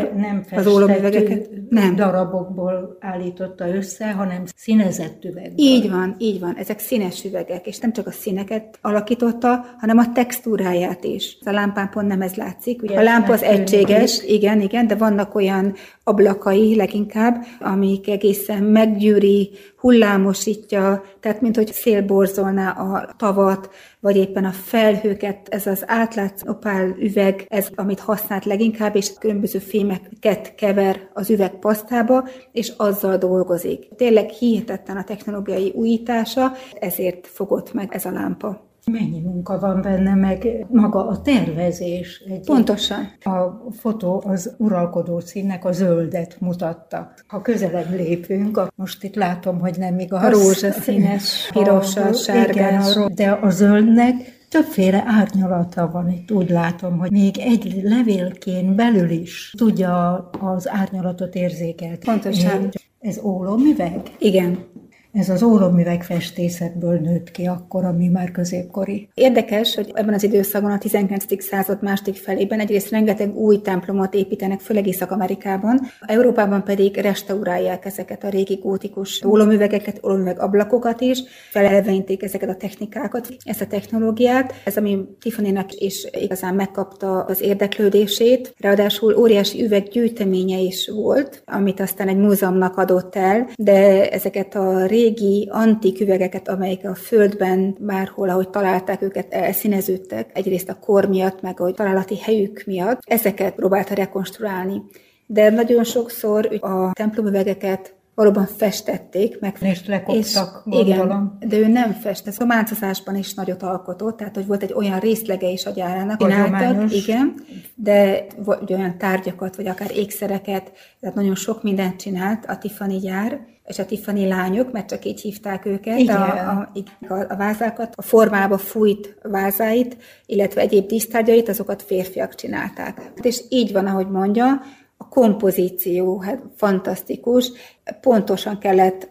S10: az ólomüvegeket.
S3: Nem darabokból állította össze, hanem színezett üvegből.
S10: Így van. Ezek színes üvegek, és nem csak a színeket alakította, hanem a textúráját is. A lámpán pont nem ez látszik. Ugye a lámpa az egységes, igen, de vannak olyan ablakai leginkább, amik egészen meggyűri, hullámosítja, tehát mint hogy szél borzolná a tavat, vagy éppen a felhőket, ez az átlátszó opál üveg, ez amit használt leginkább, és különböző fémeket kever az üvegpasztába, és azzal dolgozik. Tényleg hihetetlen a technológiai újítása, ezért fogott meg ez a lámpa.
S3: Mennyi munka van benne, meg maga a tervezés.
S10: Pontosan.
S3: A fotó az uralkodó színnek a zöldet mutatta. Ha közelebb lépünk, most itt látom, hogy nem igaz.
S10: A rózsaszínes, piros, sárgás.
S3: Igen, de a zöldnek többféle árnyalata van. Itt úgy látom, hogy még egy levélkén belül is tudja az árnyalatot érzékelni.
S10: Pontosan.
S3: Ez ólomüveg?
S10: Igen.
S3: Ez az ólomüveg festészetből nőtt ki akkor, ami már középkori.
S10: Érdekes, hogy ebben az időszakban, a 19. század második felében egyrészt rengeteg új templomot építenek, főleg Észak-Amerikában, Európában pedig restaurálják ezeket a régi gótikus ólomüvegeket, ólomüveg ablakokat is, felelevenítik ezeket a technikákat, ezt a technológiát. Ez, ami Tiffanynek is igazán megkapta az érdeklődését, ráadásul óriási üveggyűjteménye is volt, amit aztán egy múzeumnak adott el, de ezeket a régi antik üvegeket, amelyek a földben bárhol, ahogy találták őket, elszíneződtek, egyrészt a kor miatt, meg a találati helyük miatt, ezeket próbálta rekonstruálni. De nagyon sokszor a templomüvegeket valóban festették, meg
S3: és lekoptak, gondolom.
S10: Igen, de ő nem festett. A máncozásban is nagyot alkotott, tehát hogy volt egy olyan részlege is a gyárának, igen, de olyan tárgyakat, vagy akár ékszereket, tehát nagyon sok mindent csinált a Tiffany gyár, és a Tiffany lányok, mert csak így hívták őket, a vázákat, a formába fújt vázáit, illetve egyéb dísztárgyait, azokat férfiak csinálták. És így van, ahogy mondja, a kompozíció, hát fantasztikus, pontosan kellett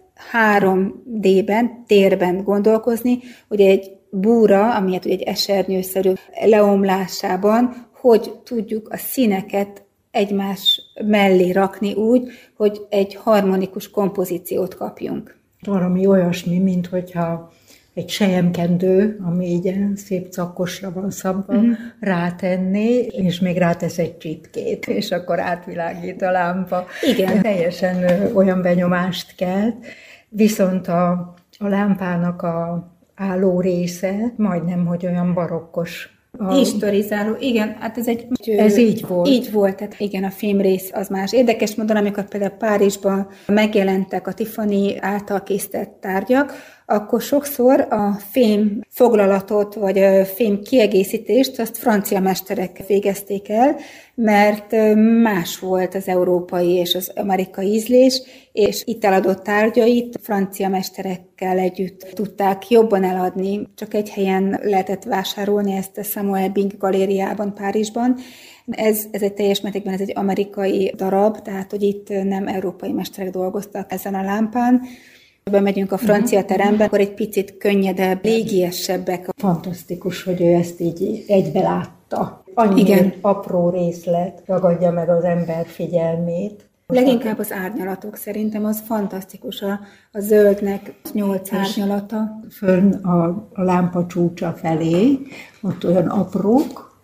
S10: 3D-ben, térben gondolkozni, hogy egy búra, ami hát egy esernyőszerű leomlásában, hogy tudjuk a színeket egymás mellé rakni úgy, hogy egy harmonikus kompozíciót kapjunk.
S3: Valami olyasmi, mint hogyha egy selyemkendő, ami ilyen szép cakkosra van szabva, rátenni, és még rátesz egy csipkét, és akkor átvilágít a lámpa.
S10: Igen.
S3: Teljesen olyan benyomást kelt. Viszont a lámpának a álló része majdnem, hogy olyan barokkos.
S10: Historizáló, igen, hát
S3: ez így volt.
S10: Így volt, tehát igen, a fémrész az más. Érdekes módon, amikor például Párizsban megjelentek a Tiffany által készített tárgyak, akkor sokszor a fém foglalatot, vagy a fém kiegészítést azt francia mesterek végezték el, mert más volt az európai és az amerikai ízlés, és itt eladott tárgyait francia mesterekkel együtt tudták jobban eladni. Csak egy helyen lehetett vásárolni ezt a Samuel Bing galériában Párizsban. Ez egy teljes mértékben egy amerikai darab, tehát hogy itt nem európai mesterek dolgoztak ezen a lámpán. Bemegyünk a francia terembe, akkor egy picit könnyedebb, légiesebbek.
S3: Fantasztikus, hogy ő ezt így egybe látta. Annyi apró részlet ragadja meg az ember figyelmét.
S10: Leginkább az árnyalatok szerintem, az fantasztikus. A zöldnek 8 árnyalata.
S3: Fönn a lámpa csúcsa felé, ott olyan aprók,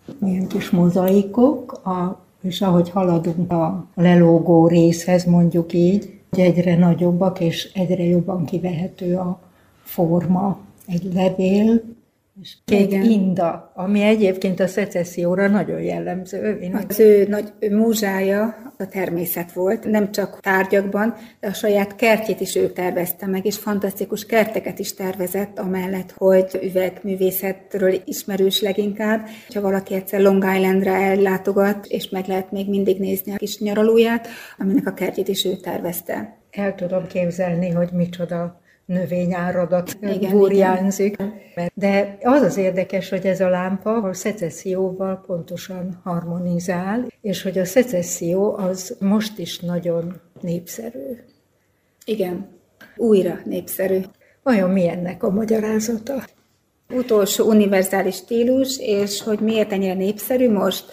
S3: Ilyen kis mozaikok, és ahogy haladunk a lelógó részhez, mondjuk így, egyre nagyobbak és egyre jobban kivehető a forma. Egy levél, és két inda, ami egyébként a szecesszióra nagyon jellemző.
S10: Az ő nagy múzsája a természet volt, nem csak tárgyakban, de a saját kertjét is ő tervezte meg, és fantasztikus kerteket is tervezett, amellett, hogy üvegművészetről ismerős leginkább. Ha valaki egyszer Long Islandra ellátogat, és meg lehet még mindig nézni a kis nyaralóját, aminek a kertjét is ő tervezte.
S3: El tudom képzelni, hogy micsoda növényáradat burjánzik. De az az érdekes, hogy ez a lámpa a szecesszióval pontosan harmonizál, és hogy a szecesszió az most is nagyon népszerű.
S10: Igen, újra népszerű.
S3: Vajon mi ennek a magyarázata?
S10: Utolsó univerzális stílus, és hogy miért ennyire népszerű most?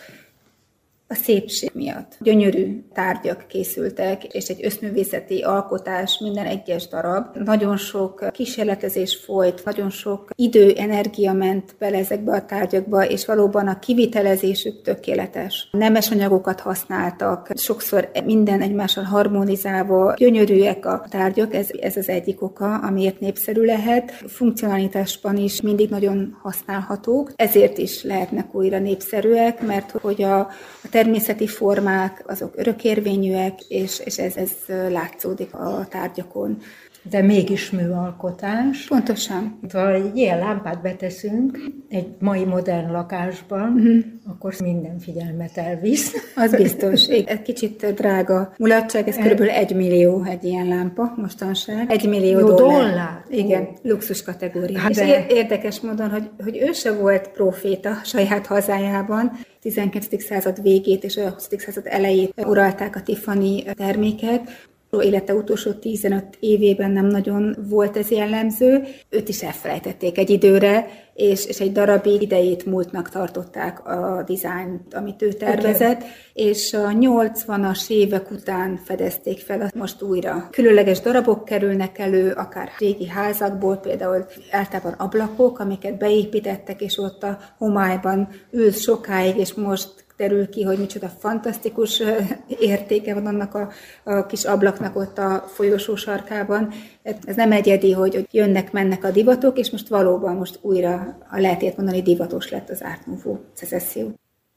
S10: A szépség miatt. Gyönyörű tárgyak készültek, és egy összművészeti alkotás, minden egyes darab. Nagyon sok kísérletezés folyt, nagyon sok idő, energia ment bele ezekbe a tárgyakba, és valóban a kivitelezésük tökéletes. Nemes anyagokat használtak, sokszor minden egymással harmonizálva, gyönyörűek a tárgyak, ez az egyik oka, amiért népszerű lehet. Funkcionalitásban is mindig nagyon használhatók, ezért is lehetnek újra népszerűek, mert hogy a természeti formák, azok örökérvényűek, és ez látszódik a tárgyakon.
S3: De mégis műalkotás.
S10: Pontosan.
S3: Ha egy ilyen lámpát beteszünk egy mai modern lakásban, akkor minden figyelmet elvisz.
S10: Az biztos. Egy kicsit drága mulatság, ez kb. 1 millió egy ilyen lámpa mostanság. 1 millió dollár. Igen, luxus kategória. Hát és érdekes módon, hogy ő se volt proféta saját hazájában. 19. század végét és a 20. század elejét uralták a Tiffany termékek. Élete utolsó 15 évében nem nagyon volt ez jellemző. Őt is elfelejtették egy időre, és egy darabig idejét múltnak tartották a dizájnt, amit ő tervezett, és a 80-as évek után fedezték fel most újra. Különleges darabok kerülnek elő, akár régi házakból, például általában ablakok, amiket beépítettek, és ott a homályban ül sokáig, és most derül ki, hogy micsoda fantasztikus értéke van annak a kis ablaknak ott a folyosó sarkában. Ez nem egyedi, hogy jönnek-mennek a divatok, és most valóban most újra, ha lehet ilyet mondani, divatos lett az Art Nouveau szecesszió.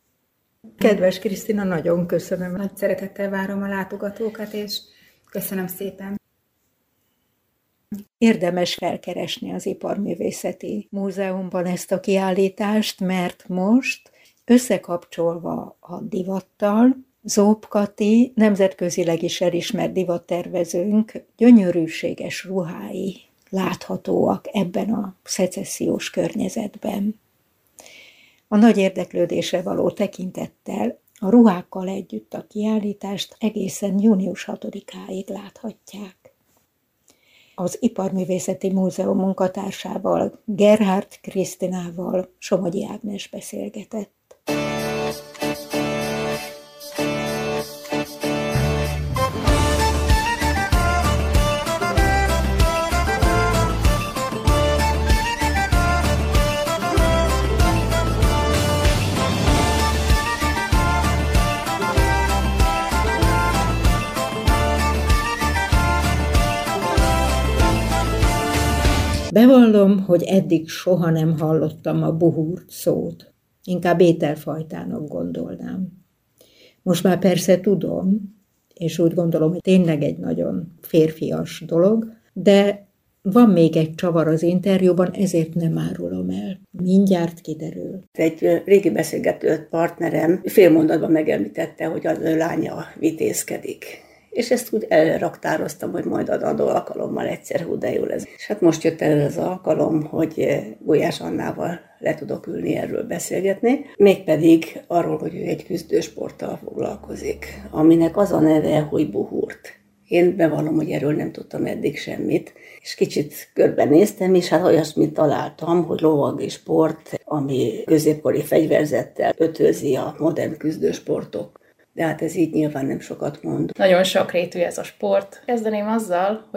S3: Kedves Krisztina, nagyon köszönöm.
S10: Nagy szeretettel várom a látogatókat, és köszönöm szépen.
S3: Érdemes felkeresni az Iparművészeti Múzeumban ezt a kiállítást, mert most összekapcsolva a divattal, Zóp Kati, nemzetközileg is elismert divattervezőnk gyönyörűséges ruhái láthatóak ebben a szecessziós környezetben. A nagy érdeklődésre való tekintettel a ruhákkal együtt a kiállítást egészen június 6-áig láthatják. Az Iparművészeti Múzeum munkatársával, Gerhard Krisztinával Somogyi Ágnes beszélgetett. Bevallom, hogy eddig soha nem hallottam a buhurt szót. Inkább ételfajtának gondolnám. Most már persze tudom, és úgy gondolom, hogy tényleg egy nagyon férfias dolog, de van még egy csavar az interjúban, ezért nem árulom el. Mindjárt kiderül.
S11: Egy régi beszélgető partnerem fél mondatban megemlítette, hogy az ő lánya vitézkedik. És ezt úgy elraktároztam, hogy majd az adó alkalommal egyszer hú, de jó lesz. És hát most jött el az alkalom, hogy Gulyás Annával le tudok ülni, erről beszélgetni. Mégpedig arról, hogy ő egy küzdősporttal foglalkozik, aminek az a neve, hogy buhurt. Én bevallom, hogy erről nem tudtam eddig semmit, és kicsit körbenéztem, és hát olyasmit találtam, hogy lovagi sport, ami középkori fegyverzettel ötvözi a modern küzdősportok. De hát ez így nyilván nem sokat mond.
S12: Nagyon sokrétű ez a sport. Kezdeném azzal, hogy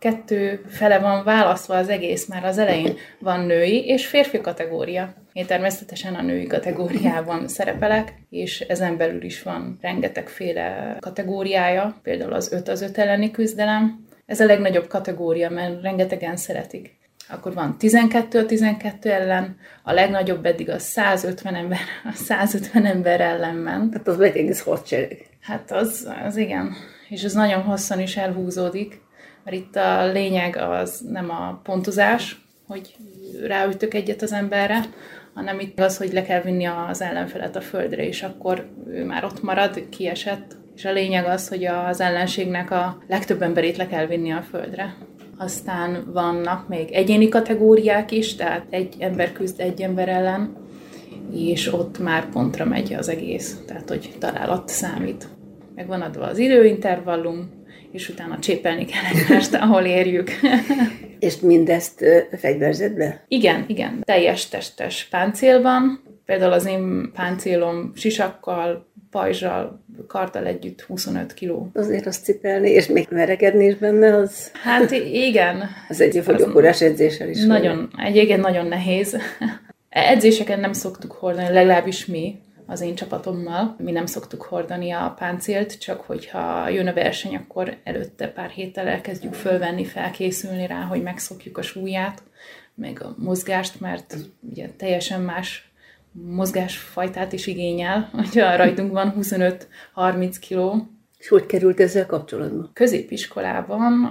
S12: 2 fele van választva az egész, már az elején van női és férfi kategória. Én természetesen a női kategóriában szerepelek, és ezen belül is van rengetegféle kategóriája, például az 5 az 5 elleni küzdelem. Ez a legnagyobb kategória, mert rengetegen szeretik. Akkor van 12 a 12 ellen, a legnagyobb eddig a 150 ember ellen ment.
S11: Hát az egy egész hadsereg.
S12: Hát az igen, és ez nagyon hosszan is elhúzódik, mert itt a lényeg az nem a pontozás, hogy ráütök egyet az emberre, hanem itt az, hogy le kell vinni az ellenfelet a földre, és akkor ő már ott marad, kiesett, és a lényeg az, hogy az ellenségnek a legtöbb emberét le kell vinni a földre. Aztán vannak még egyéni kategóriák is, tehát egy ember küzd egy ember ellen, és ott már pontra megy az egész, tehát hogy találat számít. Meg van adva az időintervallum, és utána csépelni kell egymást, ahol érjük.
S11: És mindezt fegyverzetbe?
S12: Igen. Teljes testes páncélban. Például az én páncélom sisakkal, pajzsal, karddal együtt 25 kiló.
S11: Azért azt cipelni, és még verekedni is benne, az...
S12: Hát igen.
S11: Az egy gyakorlás edzéssel is.
S12: Egyébként nagyon nehéz. Edzéseken nem szoktuk hordani, legalábbis mi, az én csapatommal. Mi nem szoktuk hordani a páncélt, csak hogyha jön a verseny, akkor előtte pár héttel elkezdjük fölvenni, felkészülni rá, hogy megszokjuk a súlyát, meg a mozgást, mert ugye teljesen más mozgásfajtát is igényel, hogyha a rajtunkban 25-30 kiló.
S11: És hogy került ezzel kapcsolatban?
S12: Középiskolában,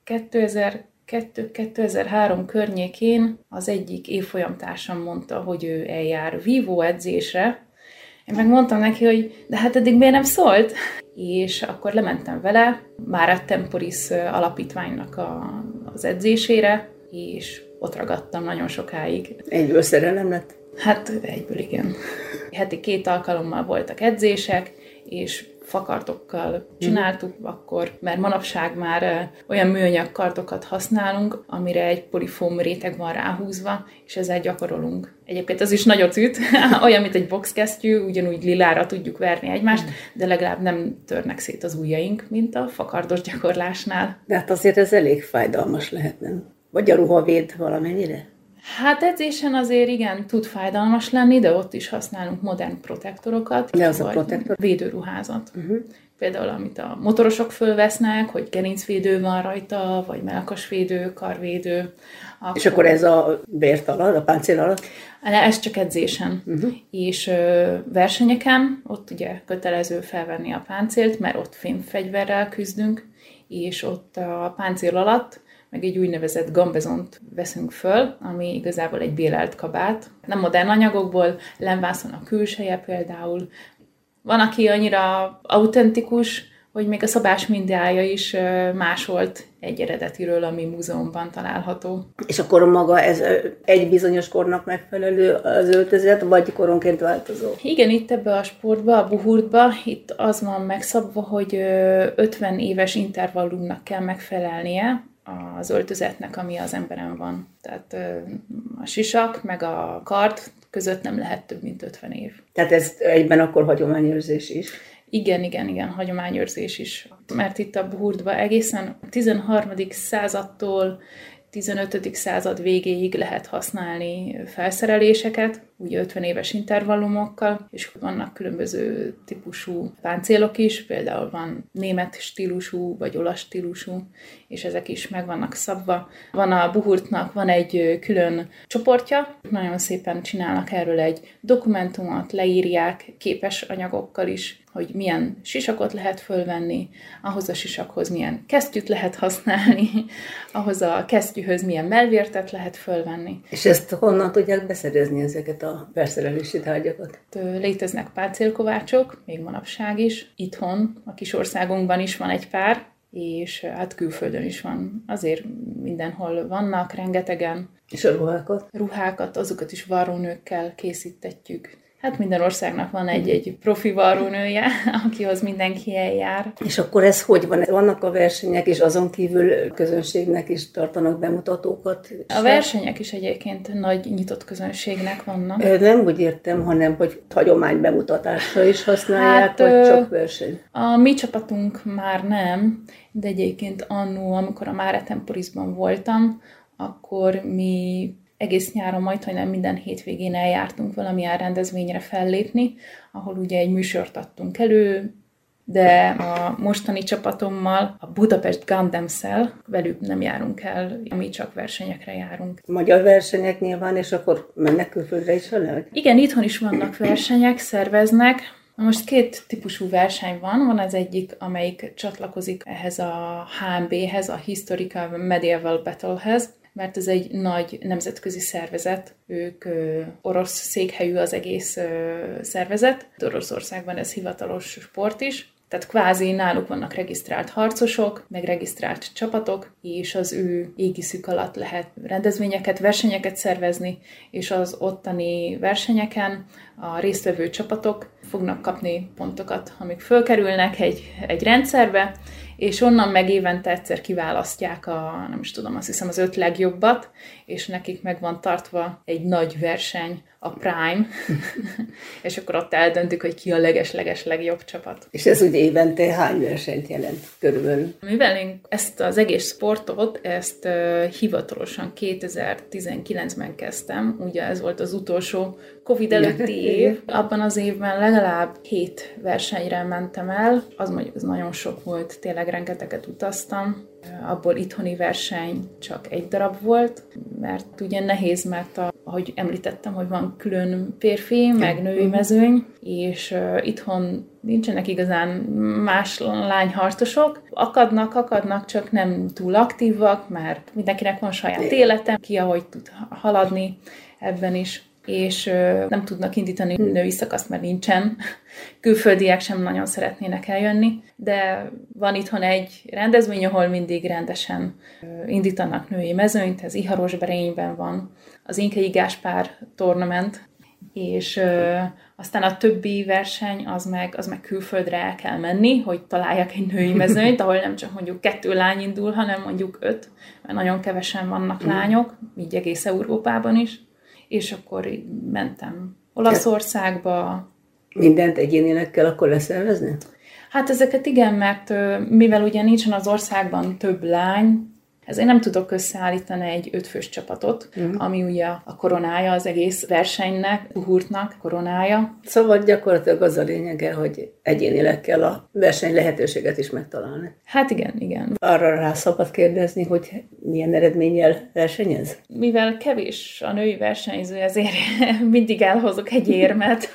S12: 2002-2003 környékén az egyik évfolyamtársam mondta, hogy ő eljár vívó edzésre. Én meg mondtam neki, hogy de hát eddig miért nem szólt? És akkor lementem vele már a Temporis alapítványnak az edzésére, és ott ragadtam nagyon sokáig.
S11: Egyből szerelem lett?
S12: Hát egyből igen. Heti 2 alkalommal voltak edzések, és fakartokkal csináltuk akkor, mert manapság már olyan műanyag kartokat használunk, amire egy polifóm réteg van ráhúzva, és ezzel gyakorolunk. Egyébként az is nagyot üt, olyan, mint egy boxkesztyű, ugyanúgy lilára tudjuk verni egymást, de legalább nem törnek szét az ujjaink, mint a fakardos gyakorlásnál.
S11: De hát azért ez elég fájdalmas lehet, nem? Vagy a ruha véd valamennyire?
S12: Hát edzésen azért igen, tud fájdalmas lenni, de ott is használunk modern protektorokat.
S11: De az a protektor?
S12: Védőruházat. Például, amit a motorosok fölvesznek, hogy gerincvédő van rajta, vagy mellkasvédő, karvédő.
S11: És akkor ez a vért alatt, a páncél alatt?
S12: Ez csak edzésen. És versenyeken, ott ugye kötelező felvenni a páncélt, mert ott fémfegyverrel küzdünk, és ott a páncél alatt meg egy úgynevezett gambezont veszünk föl, ami igazából egy bélelt kabát. Nem modern anyagokból, lemvászon a külseje például. Van, aki annyira autentikus, hogy még a szabás mintája is másolt egy eredetiről, ami múzeumban található.
S11: És akkor maga ez egy bizonyos kornak megfelelő az öltözet, vagy koronként változó?
S12: Igen, itt ebbe a sportba, a buhurtba, itt az van megszabva, hogy 50 éves intervallumnak kell megfelelnie az öltözetnek, ami az emberen van. Tehát a sisak meg a kard között nem lehet több, mint 50 év.
S11: Tehát ez egyben akkor hagyományőrzés is?
S12: Igen, hagyományőrzés is. Mert itt a buhurtban egészen 13. századtól 15. század végéig lehet használni felszereléseket, ugye 50 éves intervallumokkal, és vannak különböző típusú páncélok is, például van német stílusú, vagy olasz stílusú, és ezek is meg vannak szabva. Van a buhurtnak, van egy külön csoportja, nagyon szépen csinálnak erről egy dokumentumot, leírják képes anyagokkal is, hogy milyen sisakot lehet fölvenni, ahhoz a sisakhoz milyen kesztyűt lehet használni, ahhoz a kesztyűhöz milyen mellvértet lehet fölvenni.
S11: És ezt honnan tudják beszerezni ezeket a felszerelési tárgyakat?
S12: Léteznek páncélkovácsok, még manapság is. Itthon, a kis országunkban is van egy pár, és hát külföldön is van. Azért mindenhol vannak, rengetegen.
S11: És a ruhákat?
S12: Ruhákat, azokat is varrónőkkel készítetjük. Hát minden országnak van egy profi varrónője, akihoz mindenki eljár.
S11: És akkor ez hogy van? Vannak a versenyek, és azon kívül közönségnek is tartanak bemutatókat?
S12: A versenyek is egyébként nagy nyitott közönségnek vannak.
S11: Nem úgy értem, hanem hogy hagyomány bemutatásra is használják, vagy csak verseny?
S12: A mi csapatunk már nem, de egyébként annó, amikor a Mare Temporisban voltam, akkor mi egész nyáron, majdnem minden hétvégén eljártunk valamilyen rendezvényre fellépni, ahol ugye egy műsort adtunk elő, de a mostani csapatommal, a Budapest Gundams-szel, velük nem járunk el, mi csak versenyekre járunk.
S11: Magyar versenyek nyilván, és akkor mennek külföldre is vele?
S12: Igen, itthon is vannak versenyek, szerveznek. Most két típusú verseny van az egyik, amelyik csatlakozik ehhez a HMB-hez, a Historical Medieval Battlehez, mert ez egy nagy nemzetközi szervezet, ők orosz székhelyű az egész szervezet, Oroszországban ez hivatalos sport is, tehát kvázi náluk vannak regisztrált harcosok, meg regisztrált csapatok, és az ő égiszük alatt lehet rendezvényeket, versenyeket szervezni, és az ottani versenyeken a résztvevő csapatok fognak kapni pontokat, amik fölkerülnek egy rendszerbe, és onnan meg évente egyszer kiválasztják nem is tudom, azt hiszem az 5 legjobbat, és nekik meg van tartva egy nagy verseny, a Prime, és akkor ott eldöntik, hogy ki a leges-leges legjobb csapat.
S11: És ez ugye évente hány versenyt jelent körülbelül?
S12: Mivel én ezt az egész sportot, ezt hivatalosan 2019-ben kezdtem, ugye ez volt az utolsó Covid előtti év, abban az évben legalább 7 versenyre mentem el, az mondjuk ez nagyon sok volt, tényleg rengeteget utaztam, abból itthoni verseny csak egy darab volt, mert ugye nehéz, mert ahogy említettem, hogy van külön férfi, meg női mezőny, és itthon nincsenek igazán más lányharcosok. Akadnak, csak nem túl aktívak, mert mindenkinek van saját élete, ki ahogy tud haladni ebben is, és nem tudnak indítani női szakaszt, mert nincsen. Külföldiek sem nagyon szeretnének eljönni, de van itthon egy rendezvény, ahol mindig rendesen indítanak női mezőnyt, ez Iharosberényben van, az Inkei Gáspár Tournament, és aztán a többi verseny az meg külföldre el kell menni, hogy találjak egy női mezőnyt, ahol nem csak mondjuk 2 lány indul, hanem mondjuk 5, mert nagyon kevesen vannak lányok, így egész Európában is. És akkor mentem Olaszországba.
S11: Mindent egyénileg kell akkor leszervezni?
S12: Hát ezeket igen, mert mivel ugye nincsen az országban több lány, ezért nem tudok összeállítani egy 5 fős csapatot, ami ugye a koronája az egész versenynek, Uhurtnak koronája.
S11: Szóval gyakorlatilag az a lényege, hogy egyénileg kell a verseny lehetőséget is megtalálni.
S12: Hát igen.
S11: Arra rá szabad kérdezni, hogy milyen eredménnyel versenyez?
S12: Mivel kevés a női versenyző, ezért mindig elhozok egy érmet.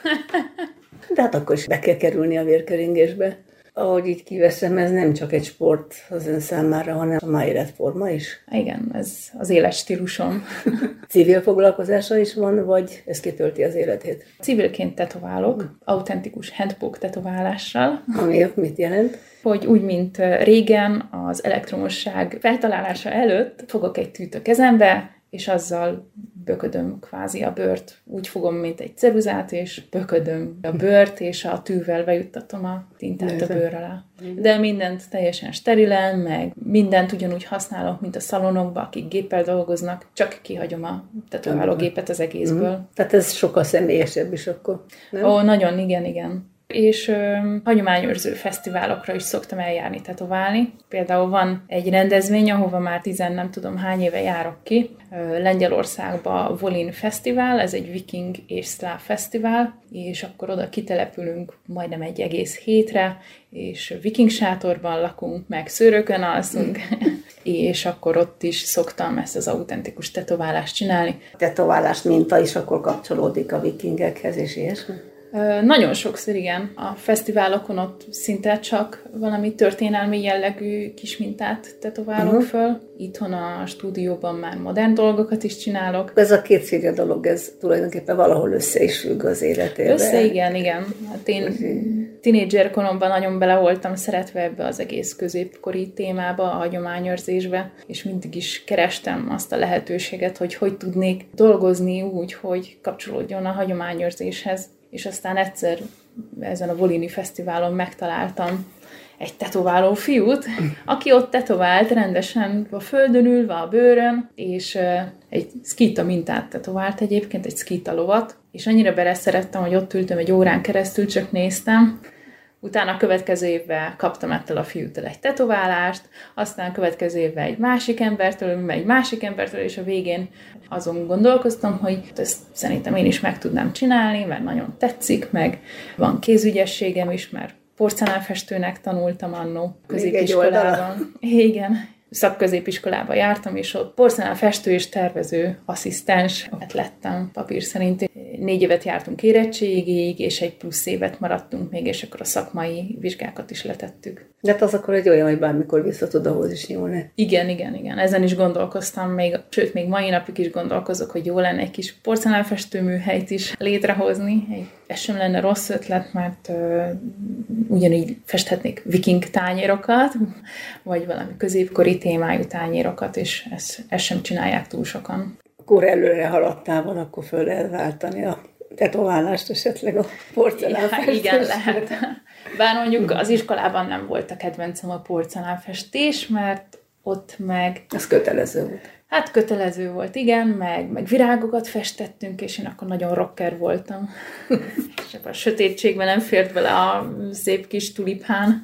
S11: De hát akkor is be kell kerülni a vérkeringésbe. Ahogy így kiveszem, ez nem csak egy sport az ön számára, hanem a életforma is.
S12: Igen, ez az életstílusom.
S11: Civil foglalkozása is van, vagy ez kitölti az életét?
S12: Civilként tetoválok, autentikus handpoke tetoválással.
S11: Ami mit jelent?
S12: Hogy úgy, mint régen az elektromosság feltalálása előtt fogok egy tűt a kezembe, és azzal böködöm kvázi a bőrt. Úgy fogom, mint egy ceruzát, és böködöm a bőrt, és a tűvel bejuttatom a tintát a bőr alá. De mindent teljesen sterilen, meg mindent ugyanúgy használok, mint a szalonokban, akik géppel dolgoznak, csak kihagyom a tetoválógépet az egészből.
S11: Tehát ez sokkal személyesebb is akkor, nem?
S12: Ó, nagyon, igen. És hagyományőrző fesztiválokra is szoktam eljárni tetoválni. Például van egy rendezvény, ahova már nem tudom hány éve járok ki. Lengyelországban Volin Fesztivál, ez egy viking és szláv fesztivál, és akkor oda kitelepülünk majdnem egy egész hétre, és viking sátorban lakunk, meg szőrökön alszunk, és akkor ott is szoktam ezt az autentikus tetoválást csinálni.
S11: A tetoválás minta is akkor kapcsolódik a vikingekhez, és ilyesmi?
S12: Nagyon sokszor igen. A fesztiválokon ott szinte csak valami történelmi jellegű kis mintát tetoválok föl. Itthon a stúdióban már modern dolgokat is csinálok.
S11: Ez a kétféle dolog, ez tulajdonképpen valahol össze is függ az életébe.
S12: Össze, igen. Hát én tínédzserkoromban nagyon bele voltam szeretve ebbe az egész középkori témába, a hagyományőrzésbe, és mindig is kerestem azt a lehetőséget, hogy tudnék dolgozni úgy, hogy kapcsolódjon a hagyományőrzéshez. és aztán egyszer ezen a Volini Fesztiválon megtaláltam egy tetováló fiút, aki ott tetovált rendesen a földön ülve, a bőrön, és egy szkíta mintát tetovált egyébként, egy szkíta lovat, és annyira beleszerettem, hogy ott ültem egy órán keresztül, csak néztem. Utána a következő évben kaptam ettől a fiútól egy tetoválást, aztán a következő évben egy másik embertől, és a végén azon gondolkoztam, hogy ezt szerintem én is meg tudnám csinálni, mert nagyon tetszik, meg van kézügyességem is, mert porcelánfestőnek tanultam annó középiskolában. Igen, szakközépiskolába jártam, és ott porcelánfestő és tervező asszisztens lettem papír szerint. 4 évet jártunk érettségig, és egy plusz évet maradtunk még, és akkor a szakmai vizsgákat is letettük.
S11: De hát az akkor egy olyan, hogy bármikor vissza tud ahhoz is nyúlni.
S12: Igen. Ezen is gondolkoztam, sőt, még mai napig is gondolkozok, hogy jó lenne egy kis porcelánfestő műhelyt is létrehozni. Ez sem lenne rossz ötlet, mert ugyanígy festhetnék viking tányérokat, vagy valami középkori témájú tányérokat, és ezt sem csinálják túl sokan.
S11: Akkor előre haladtál van, akkor föl lehet váltani a tetoválást esetleg a porcelánfestésre.
S12: Igen, lehet. Bár mondjuk az iskolában nem volt a kedvencem a porcelánfestés, mert ott meg...
S11: Ez kötelező volt.
S12: Hát kötelező volt, igen, meg virágokat festettünk, és én akkor nagyon rocker voltam. És a sötétségben nem fért bele a szép kis tulipán.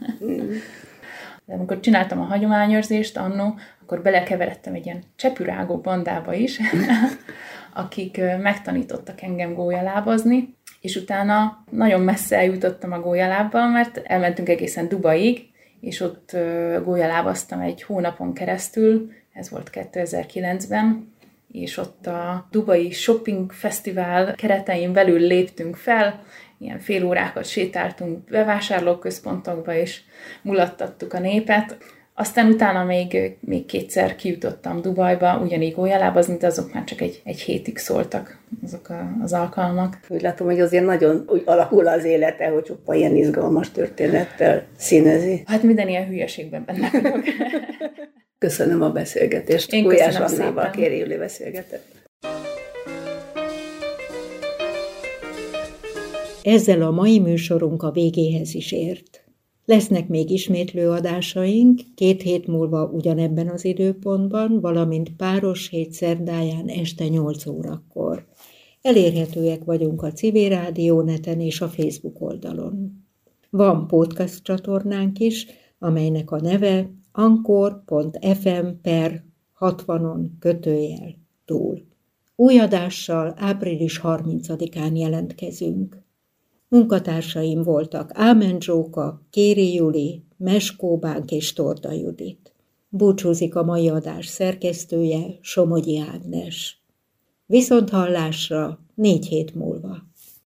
S12: De amikor csináltam a hagyományőrzést annó, akkor belekeveredtem egy ilyen csepürágó bandába is, akik megtanítottak engem gólyalábazni, és utána nagyon messze eljutottam a gólyalábbal, mert elmentünk egészen Dubaig, és ott gólyalábaztam egy hónapon keresztül, ez volt 2009-ben, és ott a Dubai Shopping Fesztivál keretein belül léptünk fel, ilyen fél órákat sétáltunk bevásárlóközpontokba, és mulattattuk a népet. Aztán utána még 2-szer kijutottam Dubajba, ugyanígy gólyalábazni, de azok már csak egy hétig szóltak azok az alkalmak.
S11: Úgy látom, hogy azért nagyon úgy alakul az élete, hogy csupa ilyen izgalmas történettel színezi.
S12: Hát minden ilyen hülyeségben benne vagyok.
S11: Köszönöm a beszélgetést.
S12: Én
S11: Gulyás
S12: köszönöm
S11: Annával,
S12: szépen.
S11: Kéri Júli beszélgetett.
S3: Ezzel a mai műsorunk a végéhez is ért. Lesznek még ismétlő adásaink 2 hét múlva ugyanebben az időpontban, valamint páros hét szerdáján este 8 órakor. Elérhetőek vagyunk a Civil Rádió neten és a Facebook oldalon. Van podcast csatornánk is, amelynek a neve ankor.fm/60-túl. Új adással április 30-án jelentkezünk. Munkatársaim voltak Ámen Zsóka, Kéri Júli, Meskó Bánk és Torda Judit. Búcsúzik a mai adás szerkesztője, Somogyi Ágnes. Viszonthallásra 4 hét múlva.